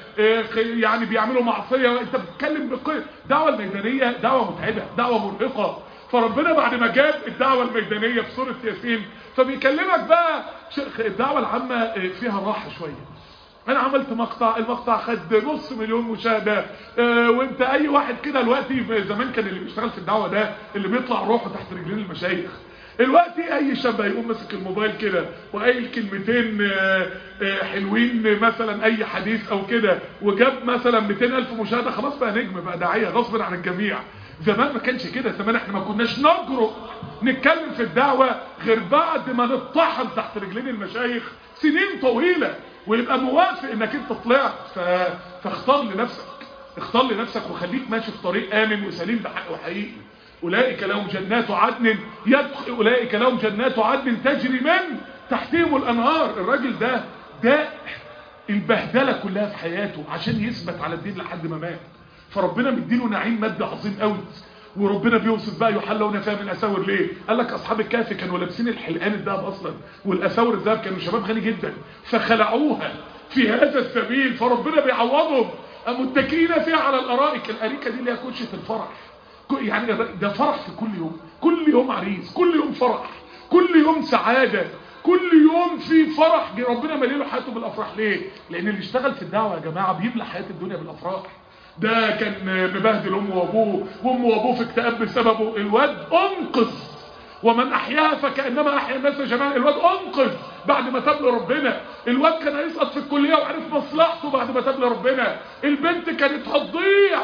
يعني بيعملوا معصيه وانت بتتكلم بقيم. الدعوه الميدانيه دعوه متعبه، دعوه مرهقه. فربنا بعد ما جاب الدعوه الميدانيه في سوره ياسين فبيكلمك بقى الدعوه العامه فيها راحه شويه. انا عملت مقطع، المقطع خد نص مليون مشاهده، اه وانت اي واحد كده دلوقتي، زمان كان اللي بيشتغل في الدعوه ده اللي بيطلع روحه تحت رجلين المشايخ. دلوقتي اي شاب هيقوم ماسك الموبايل كده وقايل كلمتين اه اه حلوين، مثلا اي حديث او كده، وجاب مثلا مئتين الف مشاهده، خلاص بقى نجم، بقى داعيه غصب عن الجميع. زمان ما كانش كده، زمان احنا ما كناش نجرؤ نتكلم في الدعوه غير بعد ما نطحن تحت رجلين المشايخ سنين طويله، ويبقى موافق انك انت طلعت. ف... فاختار لنفسك، اختار لنفسك وخليك ماشي في طريق امن وسليم بحق وحقيقي. اولئك لهم جنات عدن يدخل اولئك لهم جنات عدن تجري من تحتهم الانهار. الراجل ده ده البهدله كلها في حياته عشان يثبت على الدين لحد ما مات، فربنا مديله نعيم مادي عظيم قوي. وربنا بيوصف بقى يحلون فيها من اساور. ليه؟ قال لك اصحاب الكهف كانوا لابسين الحلقان الذهب اصلا، والاساور الذهب، كانوا شباب غني جدا فخلعوها في هذا السبيل، فربنا بيعوضهم متكئين فيها على الارائك. الاريكه دي اللي هي كوشه الفرح، يعني ده فرح في كل يوم، كل يوم عريس، كل يوم فرح، كل يوم سعاده، كل يوم في فرح. ربنا مليله حياته بالافراح. ليه؟ لان اللي اشتغل في الدعوه يا جماعه بيملى حياه الدنيا بالافراح. ده كان مبهدل امه وابوه، وامه وابوه في اكتئاب بسببه، الواد انقذ. ومن احياها فكانما احيا الناس جميعا. الواد انقذ بعد ما تاب لربنا. الواد كان هيسقط في الكليه وعرف مصلحته بعد ما تاب لربنا. البنت كانت هتضيع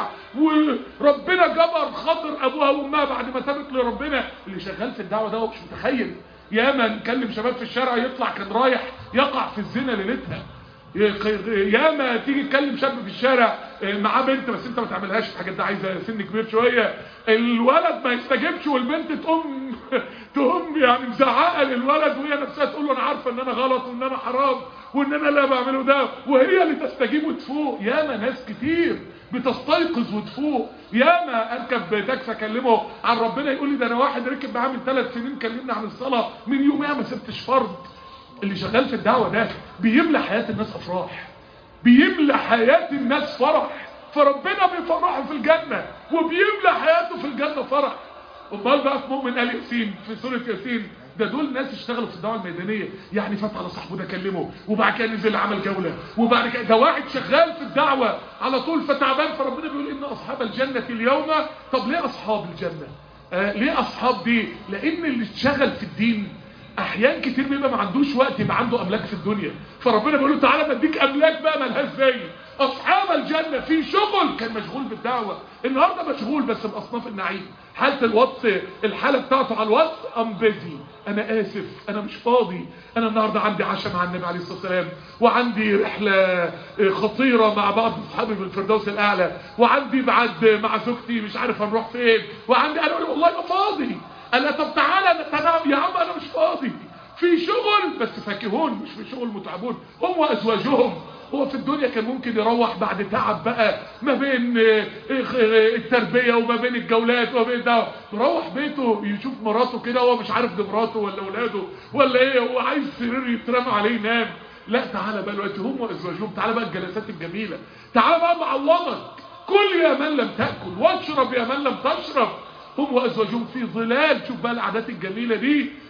وربنا جبر خاطر ابوها وامها بعد ما تابت لربنا. اللي شغال في الدعوه ده مش متخيل. ياما نكلم شباب في الشارع يطلع كان رايح يقع في الزنا ليلتها. ياما تيجي تكلم شاب في الشارع معاه بنت، بس انت ما تعملهاش الحاجات دي، عايزه سن كبير شويه. الولد ما يستجبش والبنت تقوم تقوم يعني مزعقه للولد، وهي نفسها تقول له انا عارفه ان انا غلط وان انا حرام وان انا لا بعمله ده، وهي اللي تستجيب وتفوق. ياما ناس كتير بتستيقظ وتفوق. ياما اركب تاكسي اكلمه عن ربنا يقول لي ده انا واحد ركب معاه من ثلاث سنين كلمني عن الصلاه، من يوميها ما سبتش فرض. اللي شغال في الدعوه ده بيملى حياه الناس افراح، بيملى حياه الناس فرح، فربنا بيفرحه في الجنه وبيملى حياته في الجنه فرح. امال بقى في مؤمن آل ياسين في سوره ياسين، ده دول ناس اشتغلوا في الدعوه الميدانيه، يعني فات على صاحبه ده كلمه وبعد كده نزل عمل جوله، وبعد كده ده واحد شغال في الدعوه على طول فتعبان، فربنا بيقول ان اصحاب الجنه اليوم. طب ليه اصحاب الجنه؟ آه ليه اصحاب دي؟ لان اللي اشتغل في الدين احيان كتير بيبقى ما عندوش وقت يبقى عنده املاك في الدنيا، فربنا بيقول له تعالى بديك املاك بقى مالهاش زي. اصحاب الجنه في شغل كان مشغول بالدعوه، النهارده مشغول بس باصناف النعيم. حاله الواتس، الحاله بتاعته على الواتس ام بيزي، انا اسف انا مش فاضي، انا النهارده عندي عشاء مع النبي عليه الصلاه والسلام، وعندي رحله خطيره مع بعض اصحابي في الفردوس الاعلى، وعندي بعد مع زوجتي مش عارف هنروح فين، وعندي انا والله ما فاضي. انا طب تعالى نتنام يا عم، انا مش فاضي، في شغل بس فاكهون مش في شغل متعبون هم وازواجهم. هو في الدنيا كان ممكن يروح بعد تعب بقى ما بين التربيه وما بين الجولات وما بين ده، يروح بيته يشوف مراته كده وهو مش عارف دي مراته ولا اولاده ولا ايه، هو عايز سرير يترمى عليه ينام. لا تعالى بقى دلوقتي هم وازواجهم، تعالى بقى الجلسات الجميله، تعالى بقى معوضك، كل يا من لم تاكل واشرب يا من لم تشرب، هم وازواجهم في ظلال. شوف بقى العادات الجميله دي،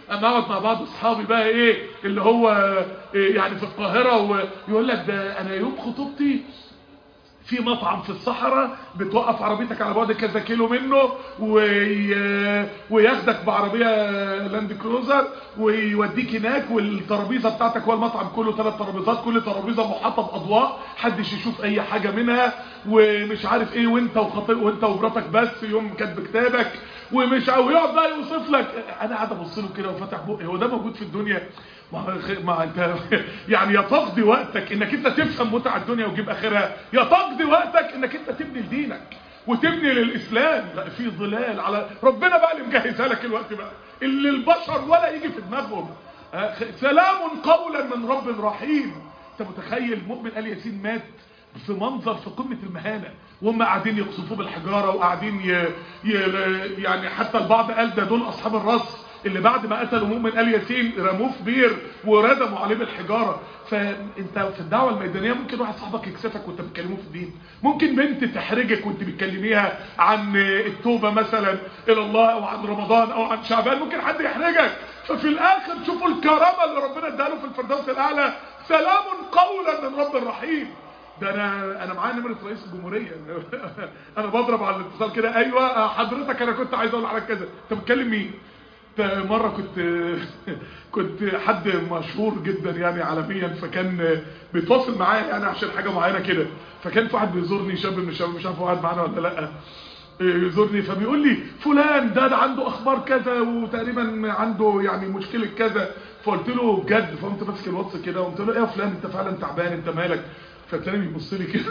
اما اقعد مع بعض اصحابي بقى ايه اللي هو إيه يعني في القاهره ويقول لك ده انا يوم خطوبتي في مطعم في الصحراء بتوقف عربيتك على بعد كذا كيلو منه وي... وياخدك بعربيه لاند كروزر ويوديك هناك والترابيزه بتاعتك هو المطعم كله ثلاث ترابيزات كل ترابيزه محاطه باضواء محدش يشوف اي حاجه منها ومش عارف ايه وانت وخطيب وانت ومراتك بس يوم كاتب كتابك ومش او يقعد بقى يوصف لك. انا قاعد ابص له كده وفاتح بقي هو ده موجود في الدنيا؟ ما انت يعني يا تقضي وقتك انك انت تفهم متع الدنيا وتجيب اخرها يا تقضي وقتك انك انت تبني لدينك وتبني للاسلام. لا في ظلال على ربنا بقى اللي مجهزها لك الوقت بقى اللي البشر ولا يجي في دماغهم. سلام قولا من رب رحيم. انت متخيل مؤمن آل ياسين مات في منظر في قمة المهانة وهم قاعدين يقصفوه بالحجارة وقاعدين ي... ي... يعني حتى البعض قال ده دول اصحاب الرأس اللي بعد ما قتلوا مؤمن آل ياسين رموه في بير وردموا عليه بالحجارة. فانت في الدعوة الميدانية ممكن واحد صاحبك يكسفك وانت بتكلمه في الدين، ممكن بنت تحرجك وانت بتكلميها عن التوبة مثلا الى الله او عن رمضان او عن شعبان، ممكن حد يحرجك. ففي الاخر شوفوا الكرامة اللي ربنا اداله في الفردوس الاعلى، سلام قولا من رب رحيم. ده انا انا معايا نمره رئيس الجمهوريه انا بضرب على الاتصال كده ايوه حضرتك انا كنت عايز اقول على كذا. انت بتكلم مين؟ مرة كنت كنت حد مشهور جدا يعني عالميا فكان بيتواصل معايا يعني عشان حاجة معينة كده، فكان في واحد بيزورني شاب من الشباب مش عارف هو قاعد معانا ولا لا يزورني فبيقول لي فلان ده, ده عنده اخبار كذا وتقريبا عنده يعني مشكلة كذا. فقلت له بجد؟ فقمت ماسك الواتس كده وقلت له ايه يا فلان انت فعلا تعبان انت مالك؟ فالتاني بيبص لي كده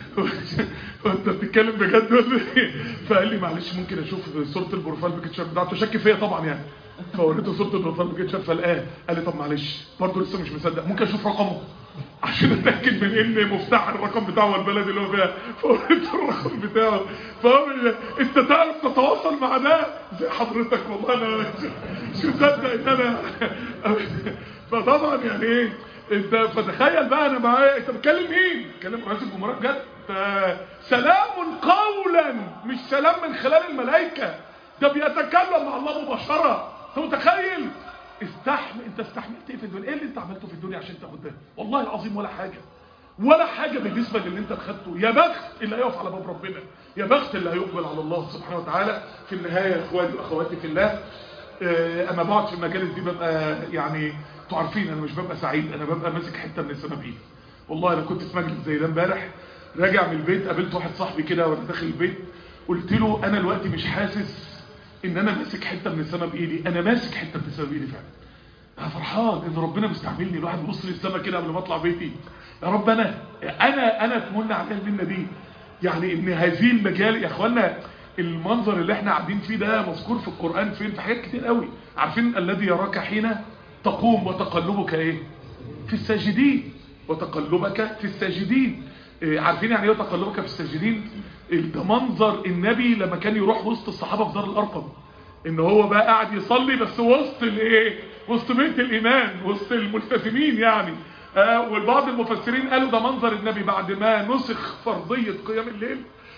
وانت بتتكلم بجد ولا ايه؟ فقال لي معلش ممكن اشوف صوره البروفايل بيكتشر بتاعته، شك فيا طبعا يعني. فوريته صوره البروفايل بيكتشر فلقاه قال لي طب معلش برضه لسه مش مصدق ممكن اشوف رقمه عشان اتاكد من ان مفتاح الرقم بتاعه البلد اللي هو فيها. فوريته الرقم بتاعه فهو انت تعرف تتواصل مع ده زي حضرتك والله انا مش مصدق ان انا فطبعا يعني ايه انت فتخيل بقى انا معايا انت بتكلم مين؟ بتكلم رئيس الجمهوريه بجد. سلام قولا مش سلام من خلال الملائكه، ده بيتكلم مع الله مباشره. انت متخيل؟ استحمل. انت استحملت ايه في الدنيا؟ ايه اللي انت عملته في الدنيا عشان تاخد ده؟ والله العظيم ولا حاجه ولا حاجه بالنسبه للي انت اخدته. يا بخت اللي هيقف على باب ربنا، يا بخت اللي هيقبل على الله سبحانه وتعالى. في النهايه يا اخواني واخواتي في الله، اما بقعد في المجالس دي ببقى يعني انتوا عارفين انا مش ببقى سعيد، انا ببقى ماسك حته من السما بايدي. والله انا كنت في مجلس زي ده امبارح راجع من البيت قابلت واحد صاحبي كده وانا داخل البيت قلت له انا دلوقتي مش حاسس ان انا ماسك حته من السما بايدي، انا ماسك حته من السما بايدي فعلا. انا فرحان ان ربنا مستعملني. الواحد بيبص للسما كده قبل ما اطلع بيتي يا رب انا انا انا اتمنى عليا المنه دي. يعني ان هذه المجال يا اخوانا المنظر اللي احنا قاعدين فيه ده مذكور في القرآن فين؟ في حاجات كتير قوي. عارفين الذي يراك حين تقوم وتقلبك ايه؟ في الساجدين. وتقلبك في الساجدين. اه عارفين يعني ايه تقلبك في الساجدين؟ ده منظر النبي لما كان يروح وسط الصحابة في دار الارقم، ان هو بقى قاعد يصلي بس وسط الايه؟ وسط بيت الايمان، وسط الملتزمين يعني. اه والبعض المفسرين قالوا ده منظر النبي بعد ما نسخ فرضية قيام الليل.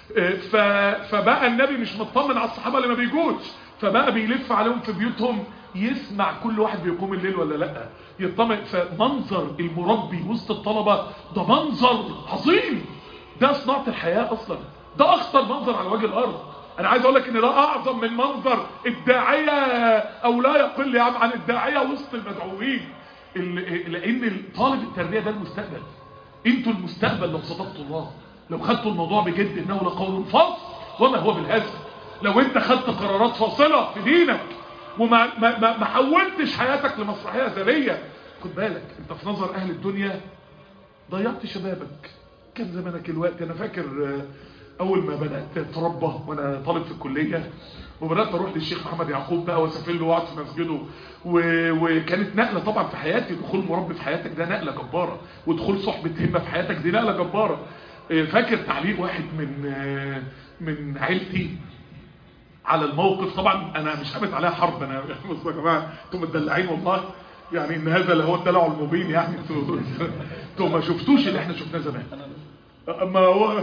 فبقى النبي مش مطمن على الصحابة اللي ما بيجوش، فبقى بيلف عليهم في بيوتهم يسمع كل واحد بيقوم الليل ولا لا يطمن. فمنظر المربي وسط الطلبة ده منظر عظيم. ده صناعة الحياة اصلا، ده اخطر منظر على وجه الارض. انا عايز اقول لك ان ده اعظم من منظر الداعية او لا يقل يا عم عن الداعية وسط المدعوين. لان طالب التربية ده المستقبل، انتوا المستقبل لو صدقتوا الله، لو خدتوا الموضوع بجد انه لقول فصل وما هو بالهزل. لو انت خدت قرارات فاصلة في دينك وما ما ما, ما حولتش حياتك لمسرحية ذرية، خد بالك انت في نظر اهل الدنيا ضيعت شبابك. كان زمانك الوقت. انا فاكر اول ما بدأت اتربى وانا طالب في الكلية وبدأت اروح للشيخ محمد يعقوب بقى واسافر له واقعد في مسجده، وكانت نقلة طبعا في حياتي. دخول مربي في حياتك ده نقلة جبارة، ودخول صحبة همة في حياتك دي نقلة جبارة. فاكر تعليق واحد من من عيلتي على الموقف. طبعا انا مش قامت عليها حرب، انا بصوا يا جماعه انتم مدلعين والله، يعني ان هذا اللي هو الدلع المبين. يعني انتوا انتوا ما شفتوش اللي احنا شفناه زمان. ما هو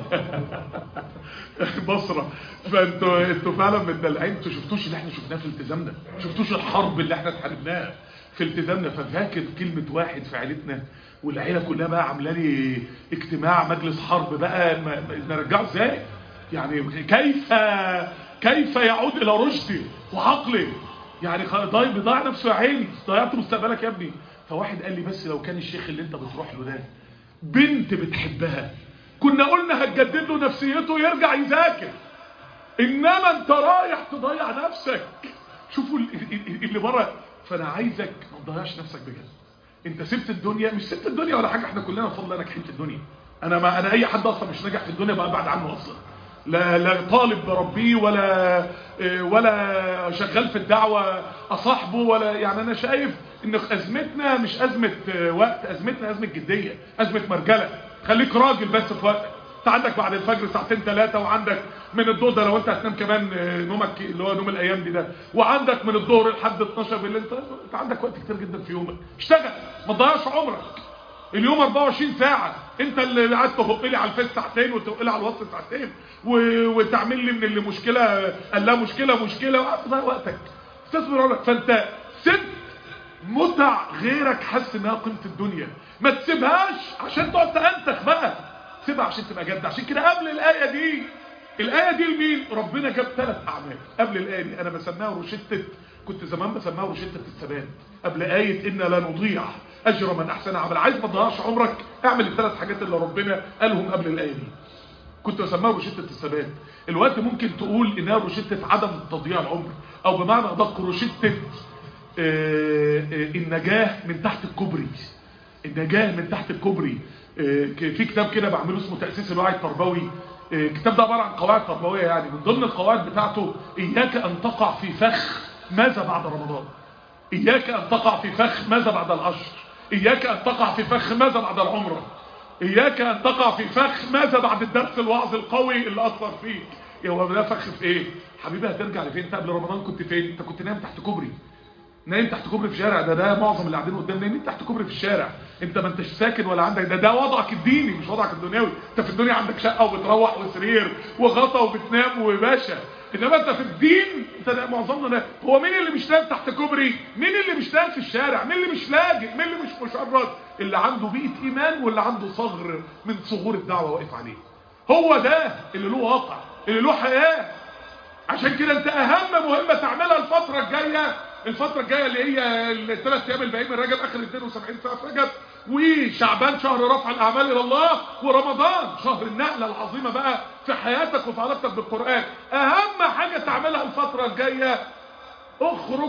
بصرة. فانتوا انتوا فعلا متدلعين. انتوا شفتوش اللي احنا شفناه في التزامنا، شفتوش الحرب اللي احنا اتحاربناها في التزامنا. ففاكر كلمة واحد في عيلتنا والعيلة كلها بقى عامله لي اجتماع مجلس حرب بقى نرجعه ازاي؟ يعني كيف كيف يعود الى رشده وعقله؟ يعني ضايع بيضيع نفسه يا عيني، ضيعت مستقبلك يا ابني. فواحد قال لي بس لو كان الشيخ اللي انت بتروح له ده بنت بتحبها كنا قلنا هتجدد له نفسيته يرجع يذاكر، انما انت رايح تضيع نفسك. شوفوا اللي بره. فانا عايزك ما تضيعش نفسك بجد. انت سبت الدنيا، مش سبت الدنيا ولا حاجه، احنا كلنا بفضل الله ناجحين في الدنيا. انا ما انا اي حد اصلا مش ناجح في الدنيا بقى ابعد عنه اصلا. لا لا طالب بربيه ولا ولا شغال في الدعوه اصاحبه ولا، يعني انا شايف ان ازمتنا مش ازمه وقت، ازمتنا ازمه جديه، ازمه مرجله. خليك راجل بس في وقتك. انت عندك بعد الفجر ساعتين ثلاثه، وعندك من الظهر ده لو انت هتنام كمان نومك اللي هو نوم الايام دي ده، وعندك من الظهر لحد اتناشر بالليل. انت انت عندك وقت كتير جدا في يومك. اشتغل، ما تضيعش عمرك. اليوم اربعة وعشرين ساعه. انت اللي قعدت تهق لي على الفيس ساعتين وتهق لي على الواتس ساعتين و... وتعمل لي من اللي مشكله قال لا مشكله مشكله وقعدت تضيع وقتك. استثمر لك. فانت سبت متع غيرك حاسس انها قيمه الدنيا. ما تسيبهاش عشان تقعد تنتخ بقى، سيبها عشان تبقى جد. عشان كده قبل الايه دي، الايه دي لمين؟ ربنا جاب ثلاث اعمال قبل الايه دي. انا بسميها روشته، كنت زمان بسميها روشته الثبات. قبل ايه ان لا نضيع اجر من احسن عمل. عايز ما تضيعش عمرك، اعمل الثلاث حاجات اللي ربنا قالهم قبل الايه دي. كنت بسميها روشته الثبات. الوقت ممكن تقول انها روشته عدم تضييع العمر، او بمعنى ادق روشته النجاه من تحت الكوبري. النجاه من تحت الكوبري. في كتاب كده بعمله اسمه تأسيس الوعي التربوي. الكتاب ده عباره عن قواعد تربويه. يعني من ضمن القواعد بتاعته اياك ان تقع في فخ ماذا بعد رمضان، اياك ان تقع في فخ ماذا بعد العشر، اياك ان تقع في فخ ماذا بعد العمره، اياك ان تقع في فخ ماذا بعد الدرس الوعظ القوي اللي اثر فيك. هو ده فخ في ايه حبيبي؟ هترجع لفين؟ انت قبل رمضان كنت فين؟ انت كنت نايم تحت كوبري، نايم تحت كوبري في شارع. ده ده معظم اللي قاعدين قدام نايمين تحت كوبري في الشارع. انت ما انتش ساكن ولا عندك، ده ده وضعك الديني مش وضعك الدنيوي. انت في الدنيا عندك شقه وبتروح وسرير وغطا وبتنام وباشا، انما انت في الدين انت معظمنا نايم. هو مين اللي مش نايم تحت كوبري؟ مين اللي مش نايم في الشارع؟ مين اللي مش لاجئ؟ مين اللي مش مشرد؟ اللي عنده بيئه ايمان واللي عنده صغر من صغور الدعوه واقف عليه. هو ده اللي له واقع، اللي له حياه. عشان كده انت اهم مهمه تعملها الفتره الجايه، الفترة الجاية اللي هي الثلاث ايام الباقيين من رجب، اخر اثنين وسبعين ساعة في رجب، وشعبان شهر رفع الاعمال الى الله، ورمضان شهر النقلة العظيمة بقى في حياتك وفي علاقتك بالقرآن. اهم حاجة تعملها الفترة الجاية اخرج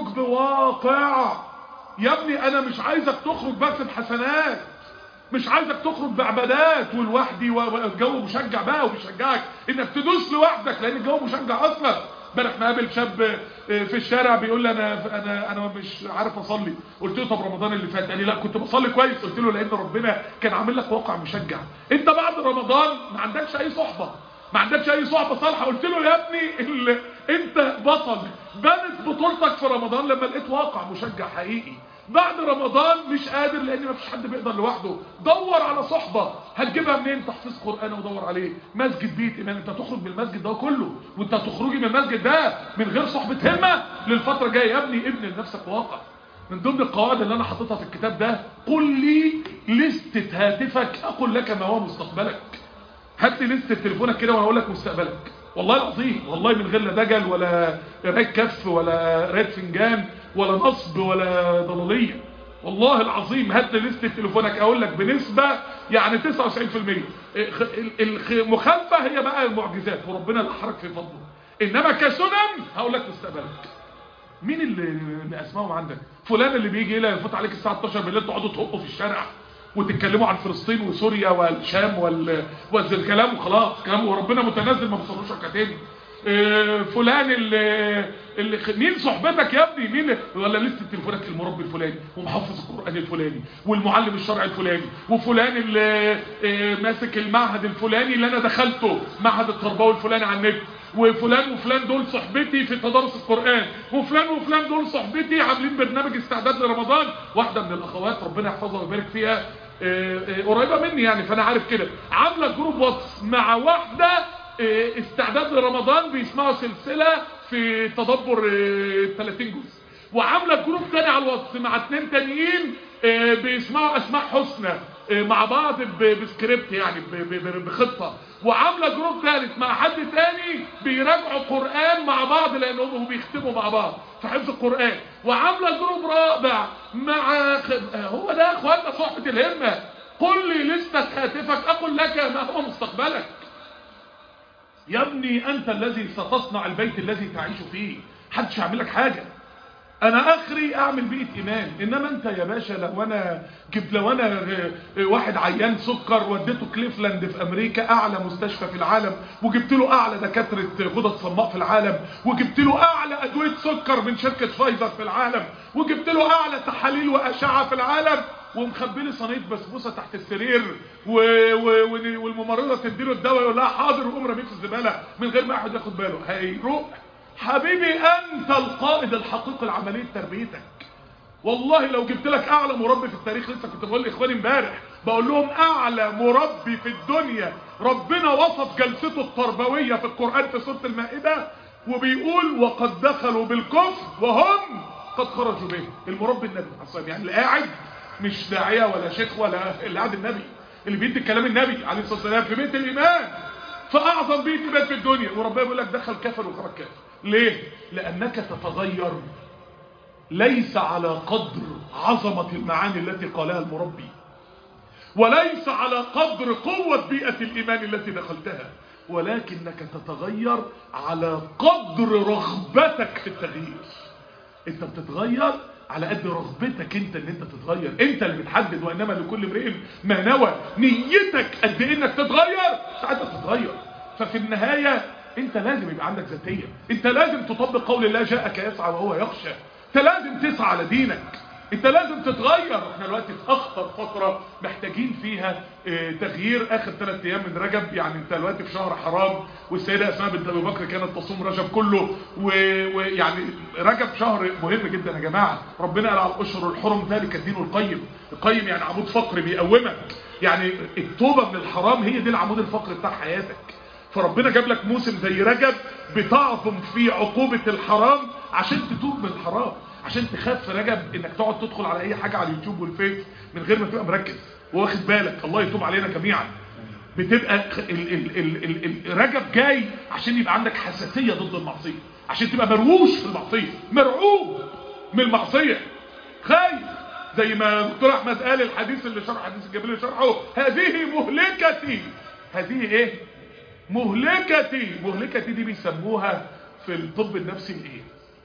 بواقع. يا ابني انا مش عايزك تخرج بس بحسنات، مش عايزك تخرج بعبادات والوحدي والجو مشجع بقى وبيشجعك انك تدوس لوحدك لان الجو مشجع اصلا. امبارح مقابل شاب في الشارع بيقول لي انا انا انا مش عارف اصلي. قلت له طب رمضان اللي فات؟ قال لي لا كنت بصلي كويس. قلت له لان ربنا كان عامل لك واقع مشجع. انت بعد رمضان ما عندكش اي صحبه، ما عندكش اي صحبه صالحه. قلت له يا ابني اللي انت بطل بنت بطولتك في رمضان لما لقيت واقع مشجع حقيقي. بعد رمضان مش قادر لان ما فيش حد بيقدر لوحده. دور على صحبه. هتجيبها منين؟ تحفيظ قران ودور عليه. مسجد بيت ايمان. انت تخرج من المسجد ده كله، وانت هتخرجي من المسجد ده من غير صحبه همه للفتره الجايه. يا ابني ابني لنفسك واقع. من ضمن القواعد اللي انا حاططها في الكتاب ده، قل لي لستة هاتفك اقول لك ما هو مستقبلك. هات لي لستة تليفونك كده وانا اقول لك مستقبلك. والله العظيم، والله من غير لا دجل ولا رايت كف ولا رايت فنجان ولا نصب ولا ضلاليه. والله العظيم هات لي لستة تليفونك اقول لك بنسبه يعني تسعة وتسعين في المية. المخالفه هي بقى المعجزات وربنا اللي حرك في فضله، انما كسنن هقول لك مستقبلك. مين اللي اسمائهم عندك؟ فلان اللي بيجي هنا يفوت عليك الساعه اتناشر بالليل تقعدوا تهقوا في الشارع وتتكلموا عن فلسطين وسوريا والشام والكلام وخلاص كلام، وربنا متنزل ما بيصلوش ركعتين. فلان اللي, اللي مين صحبتك يا ابني؟ مين؟ ولا لسه تليفونك المربي الفلاني ومحفظ القرآن الفلاني والمعلم الشرعي الفلاني وفلان اللي ماسك المعهد الفلاني اللي انا دخلته معهد التربوي الفلاني على النت، وفلان وفلان دول صحبتي في تدارس القرآن، وفلان وفلان دول صحبتي عاملين برنامج استعداد لرمضان. واحدة من الاخوات ربنا يحفظها ويبارك فيها قريبه مني يعني، فانا عارف كده. عامله جروب واتس مع واحده استعداد لرمضان بيسمعوا سلسله في تدبر ثلاثين جزء، وعامله جروب تاني على الواتس مع اتنين تانيين بيسمعوا اسماء حسنى مع بعض بسكريبت يعني بخطه، وعامله جروب ثالث مع حد تاني بيراجعوا قران مع بعض لانهم بيختموا مع بعض في حفظ القران، وعامله جروب رابع مع خ... هو ده يا اخوانا صحبه الهمه. قل لي لستة هاتفك اقول لك ما هو مستقبلك. يا ابني انت الذي ستصنع البيت الذي تعيش فيه، محدش هيعمل لك حاجه. انا اخري اعمل بيئه ايمان، انما انت يا باشا لو انا جبت لو انا واحد عيان سكر وديته كليفلاند في امريكا اعلى مستشفى في العالم، وجبت له اعلى دكاتره غدد صماء في العالم، وجبت له اعلى ادويه سكر من شركه فايزر في العالم، وجبت له اعلى تحاليل واشعه في العالم، ومخبي لي صينيه بسبوسه تحت السرير و... و... والممرضه تديله الدواء يقول لها حاضر وقوم رميه في الزباله من غير ما احد ياخد باله، هيروح. حبيبي انت القائد الحقيقي لعمليه تربيتك. والله لو جبت لك اعلى مربي في التاريخ، لسه كنت بقول لاخواني امبارح بقول لهم اعلى مربي في الدنيا ربنا وصف جلسته التربويه في القران في سوره المائده وبيقول وقد دخلوا بالكفر وهم قد خرجوا به. المربي النبي اصلا يعني اللي قاعد مش داعيه ولا شيخ ولا اللي قاعد النبي اللي بيدي كلام النبي عليه الصلاه والسلام في بيت الايمان في اعظم بيت ايمان في الدنيا، وربنا بيقول لك دخل كافر وخرج كافر. ليه؟ لانك تتغير ليس على قدر عظمه المعاني التي قالها المربي، وليس على قدر قوه بيئه الايمان التي دخلتها، ولكنك تتغير على قدر رغبتك في التغيير. انت بتتغير على قد رغبتك انت ان انت تتغير، انت اللي بتحدد، وانما لكل امرئ ما نوى. نيتك قد ايه انك تتغير ساعتها تتغير. ففي النهايه انت لازم يبقى عندك ذاتيه، انت لازم تطبق قول الله جاءك يسعى وهو يخشى، انت لازم تسعى على دينك، انت لازم تتغير. احنا دلوقتي في اخطر فتره محتاجين فيها اه تغيير. اخر ثلاث ايام من رجب، يعني انت دلوقتي في شهر حرام، والسيده اسماء بنت ابي بكر كانت تصوم رجب كله، ويعني رجب شهر مهم جدا يا جماعه. ربنا قال على الاشهر الحرم ذلك الدين القيم. القيم يعني عمود فقري بيقومك، يعني التوبه من الحرام هي دي العمود الفقري بتاع حياتك. فربنا جاب لك موسم زي رجب بتعظم فيه عقوبه الحرام عشان تتوب من الحرام، عشان تخاف في رجب انك تقعد تدخل على اي حاجه على اليوتيوب والفيس من غير ما تبقى مركز واخد بالك. الله يتوب علينا جميعا. بتبقى ال ال ال ال ال رجب جاي عشان يبقى عندك حساسيه ضد المعصيه، عشان تبقى مرووش في المعصيه، مرعوب من المعصيه، خايف. زي ما دكتور احمد قال الحديث اللي شرح حديث الجبريل اللي شرحه، هذه مهلكتي. هذه ايه؟ مهلكتي. مهلكتي دي بيسموها في الطب النفسي الايه؟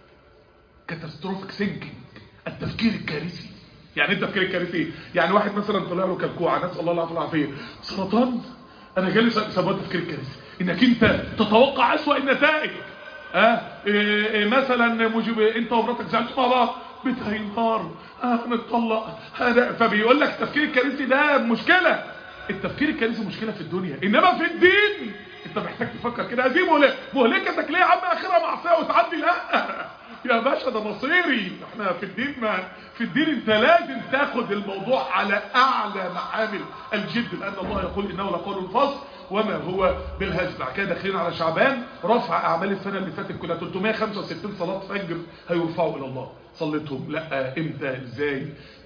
كاتاستروفيك ثينكينج، التفكير الكارثي. يعني ايه التفكير الكارثي؟ يعني واحد مثلا طلع له كلكوعه، نسال الله العافيه والعافيه، سرطان، انا جالي سبب التفكير الكارثي انك انت تتوقع اسوأ النتائج. اه إيه إيه مثلا مجيب انت ومراتك زعلتوا مع بعض، بيت هينهار، اه نتطلق، هذا. فبيقول لك التفكير الكارثي ده مشكله. التفكير الكارثي مشكله في الدنيا، انما في الدين انت محتاج تفكر كده. هذه مهلكتك ليه يا عم؟ اخرها معصيه وتعدي؟ لا يا باشا ده مصيري. احنا في الدين ما في الدين انت لازم تاخد الموضوع على اعلى معامل الجد، لان الله يقول انه لقول فصل وما هو بالهزل. بعد كده داخلين على شعبان، رفع اعمال السنه اللي فاتت كلها ثلاثمائة وخمسة وستين صلاه فجر هيرفعوا الى الله. صليتهم؟ لا. امتى؟ ازاي؟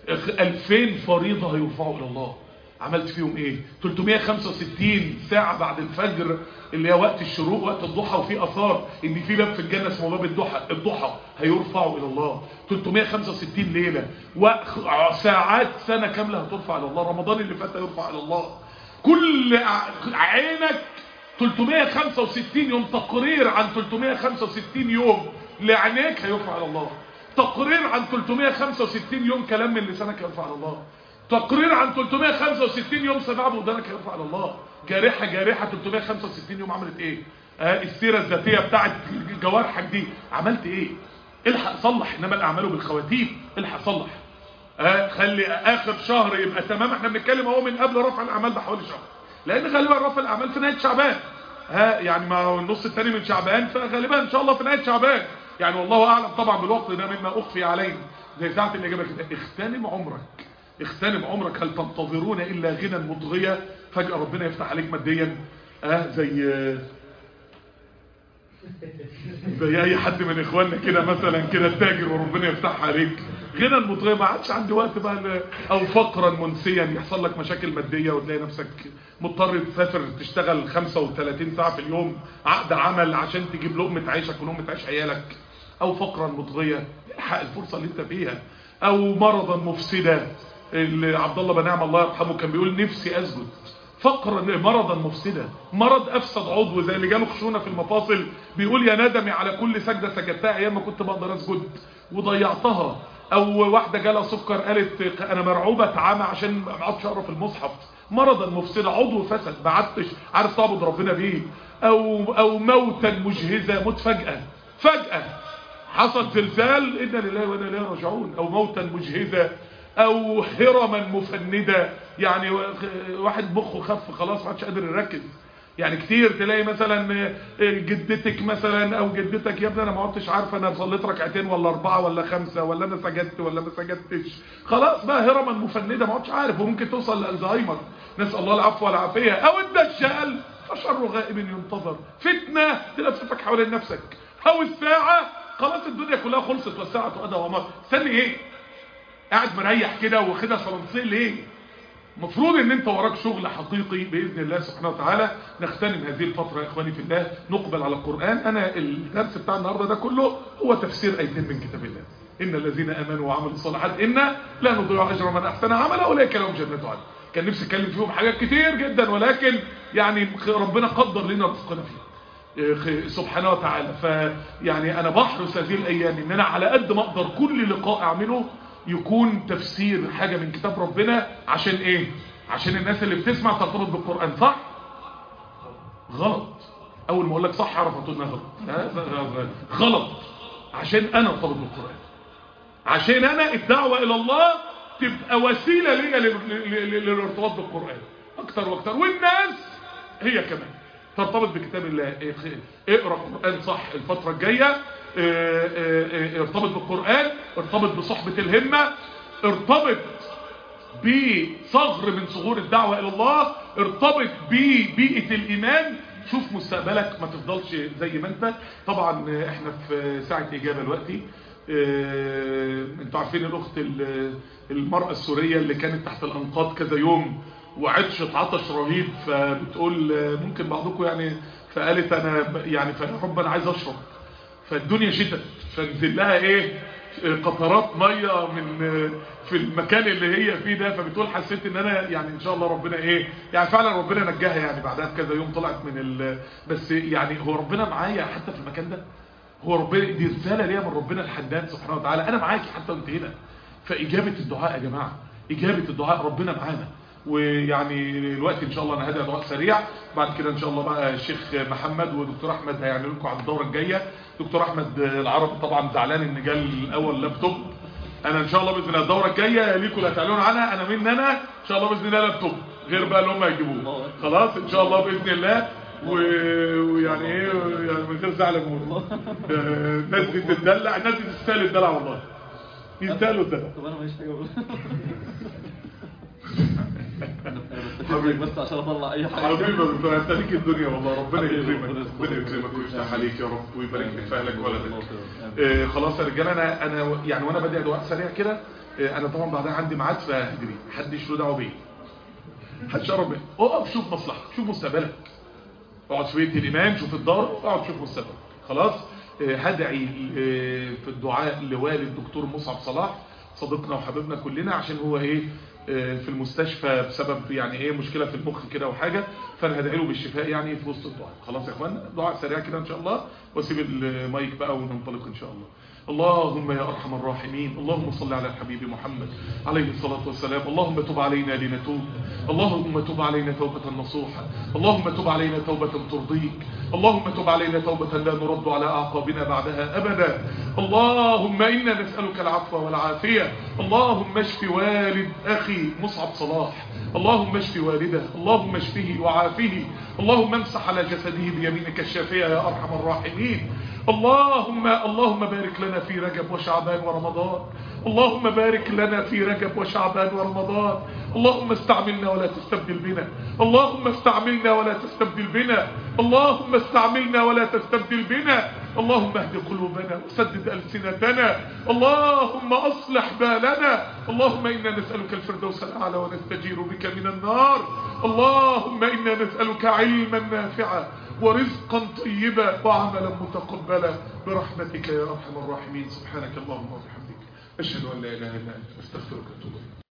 ألفين فريضه هيرفعوا الى الله. عملت فيهم ايه؟ ثلاثمائة وخمسة وستين ساعة بعد الفجر اللي هي وقت الشروق، وقت الضحى، وفي اثار ان في باب في الجنة اسمه باب الضحى، الضحى هيرفعوا الى الله. ثلاثمائة وخمسة وستين ليلة وساعات سنة كاملة هترفع الى الله. رمضان اللي فات هيرفع الى الله. كل عينك ثلاثمائة وخمسة وستين يوم تقرير عن ثلاثمائة وخمسة وستين يوم لعينيك هيرفع الى الله. تقرير عن ثلاثمائة وخمسة وستين يوم كلام من لسانك هيرفع الى الله. تقرير عن ثلاثمائة وخمسة وستين يوم سماع بودانك هيرفع على الله. جارحه جارحه ثلاثمائة وخمسة وستين يوم عملت ايه؟ آه السيره الذاتيه بتاعت جوارحك دي عملت ايه؟ الحق صلح، انما الاعمال بالخواتيم. الحق صلح. آه خلي اخر شهر يبقى تمام. احنا بنتكلم اهو من قبل رفع الاعمال بحوالي شهر، لان غالبا رفع الاعمال في نهايه شعبان. ها آه يعني ما هو النص الثاني من شعبان، فغالبا ان شاء الله في نهايه شعبان. يعني والله اعلم طبعا بالوقت ده مما اخفي علينا. زي ساعه الاجابه كده. اغتنم عمرك اغتنم عمرك. هل تنتظرون الا غنى مطغية؟ فجأة ربنا يفتح عليك ماديا، اه زي زي اي حد من اخواننا كده مثلا كده تاجر وربنا يفتح عليك غنى المطغية، ما عادش عندي وقت بقى، او فقرا منسيا يحصل لك مشاكل مادية وتلاقي نفسك مضطر تسافر تشتغل خمسة وثلاثين ساعة في اليوم عقد عمل عشان تجيب لقمة عيشك ولقمة عيش عيالك، او فقرا مطغية الحق الفرصة اللي انت فيها، او مرضا مفسدة. عبد الله بن نعم الله يرحمه كان بيقول نفسي اسجد، فقرا مرضا مفسدا، مرض افسد عضو زي اللي جاله خشونه في المفاصل، بيقول يا ندمي على كل سجده سجدتها ايام ما كنت بقدر اسجد وضيعتها. او واحده جالها سكر قالت انا مرعوبه اتعامى عشان ما اقعدش اقرا في المصحف، مرضا مفسدا، عضو فسد ما عدتش عارف تعبد ربنا بيه. او او موتا مجهزه، موت فجاه فجاه حصل زلزال انا لله وانا اليه راجعون، او موتا مجهزه، او هرما مفنده، يعني واحد مخه خف خلاص ما عادش قادر يركز. يعني كتير تلاقي مثلا جدتك مثلا او جدتك يا ابني انا ما عدتش عارفه انا صليت ركعتين ولا اربعه ولا خمسه ولا انا سجدت ولا ما سجدتش، خلاص بقى هرما مفنده ما عادش عارف، وممكن توصل لالزهايمر نسال الله العفو والعافيه. او الدجال فشر غائب ينتظر، فتنه تلففك حوالين نفسك. او الساعه خلاص الدنيا كلها خلصت والساعه تؤدى ومر، استني ايه؟ قاعد مريح كده واخدها فرنسي ليه؟ مفروض ان انت وراك شغل حقيقي باذن الله سبحانه وتعالى. نغتنم هذه الفتره يا اخواني في الله، نقبل على القران. انا الدرس بتاع النهارده ده كله هو تفسير ايتين من كتاب الله، ان الذين امنوا وعملوا الصالحات انا لا نضيع اجر من احسن عملا اولئك لهم جنات عدن. كان نفسي اتكلم فيهم حاجات كتير جدا، ولكن يعني ربنا قدر لنا رزقنا فيه سبحانه وتعالى. فيعني انا بحرص هذه الايام ان انا على قد ما اقدر كل لقاء اعمله يكون تفسير حاجة من كتاب ربنا. عشان ايه؟ عشان الناس اللي بتسمع ترتبط بالقرآن. صح؟ غلط. اول ما اقول لك صح اعرف هتقول انها غلط. غلط عشان انا ارتبط بالقرآن، عشان انا الدعوة الى الله تبقى وسيلة ليا للارتباط بالقرآن اكتر واكتر، والناس هي كمان ترتبط بكتاب الله. اقرأ القرآن صح الفترة الجاية، ارتبط بالقرآن، ارتبط بصحبة الهمة، ارتبط بصغر من صغور الدعوة الى الله، ارتبط ببيئة الايمان. شوف مستقبلك، ما تفضلش زي ما انت. طبعا احنا في ساعة اجابة دلوقتي. اه انتوا عارفين الاخت المرأة السورية اللي كانت تحت الانقاض كذا يوم وعطشت عطش رهيب، فبتقول ممكن بعضكم يعني، فقالت انا يعني فرب انا عايز اشرب، فالدنيا شتت فنزل لها ايه قطرات ميه من في المكان اللي هي فيه ده، فبتقول حسيت ان انا يعني ان شاء الله ربنا ايه يعني فعلا ربنا نجاها يعني بعدها بكذا يوم طلعت من ال... بس يعني هو ربنا معايا حتى في المكان ده، هو ربنا دي رساله ليا من ربنا الحنان سبحانه وتعالى، انا معاكي حتى وانت هنا. فاجابه الدعاء يا جماعه، اجابه الدعاء ربنا معانا. ويعني الوقت ان شاء الله انا هدي دعاء سريع، بعد كده ان شاء الله بقى الشيخ محمد ودكتور احمد هيعملوا لكم على الدوره الجايه. دكتور احمد العربي طبعا زعلان ان جال الاول لابتوب، انا ان شاء الله باذن الله الدوره الجايه ليكم اللي هتعلنوا عنها، انا من انا ان شاء الله باذن الله لابتوب غير بقى اللي هم هيجيبوه خلاص ان شاء الله باذن الله. ويعني ايه يعني من غير زعل امور الناس دي تدلع، الناس دي تستاهل الدلع والله، يستاهلوا الدلع. طب انا ماليش حاجه اقول حبيبي بس عشان اطلع اي حاجه. حبيبي انت ليك الدنيا والله، ربنا يكرمك ربنا يكرمك ويفتح عليك يا رب ويبارك في اهلك وولدك. آه خلاص يا رجاله، انا انا يعني وانا بدي دعاء سريع كده، آه انا طبعا بعدها عندي ميعاد فهجري، محدش له دعوه بيا، محدش يقرب بيا. اقف شوف مصلحتك، شوف مستقبلك، اقعد في بيت الايمان، شوف الدار، اقعد شوف مستقبلك خلاص. آه هدعي آه في الدعاء لوالد دكتور مصعب صلاح صديقنا وحبيبنا كلنا، عشان هو ايه في المستشفى بسبب يعني ايه مشكلة في المخ كده وحاجة، فانا هدعي له بالشفاء يعني في وسط الدعاء. خلاص يا اخوانا دعاء سريع كده ان شاء الله واسيب المايك بقى وننطلق ان شاء الله. اللهم يا ارحم الراحمين، اللهم صل على الحبيب محمد عليه الصلاة والسلام. اللهم تب علينا لنتوب، اللهم تب علينا توبة نصوحة، اللهم تب علينا توبة ترضيك، اللهم تب علينا توبة لا نرد على اعقابنا بعدها ابدا. اللهم انا نسألك العفو والعافية. اللهم اشف والد اخي مصعب صلاح، اللهم اشف والده، اللهم اشفه وعافه، اللهم امسح على جسده بيمينك الشافية يا ارحم الراحمين. اللهم اللهم بارك لنا في رجب وشعبان ورمضان. اللهم بارك لنا في رجب وشعبان ورمضان. اللهم استعملنا ولا تستبدل بنا. اللهم استعملنا ولا تستبدل بنا. اللهم استعملنا ولا تستبدل بنا. اللهم اهد قلوبنا وسدد ألسنتنا. اللهم أصلح بالنا. اللهم إنا نسألك الفردوس الأعلى ونستجير بك من النار. اللهم إنا نسألك علما نافعا ورزقا طيبا وعملا متقبلا برحمتك يا أرحم الراحمين. سبحانك اللهم وبحمدك أشهد أن لا إله إلا أنت أستغفرك وأتوب إليك.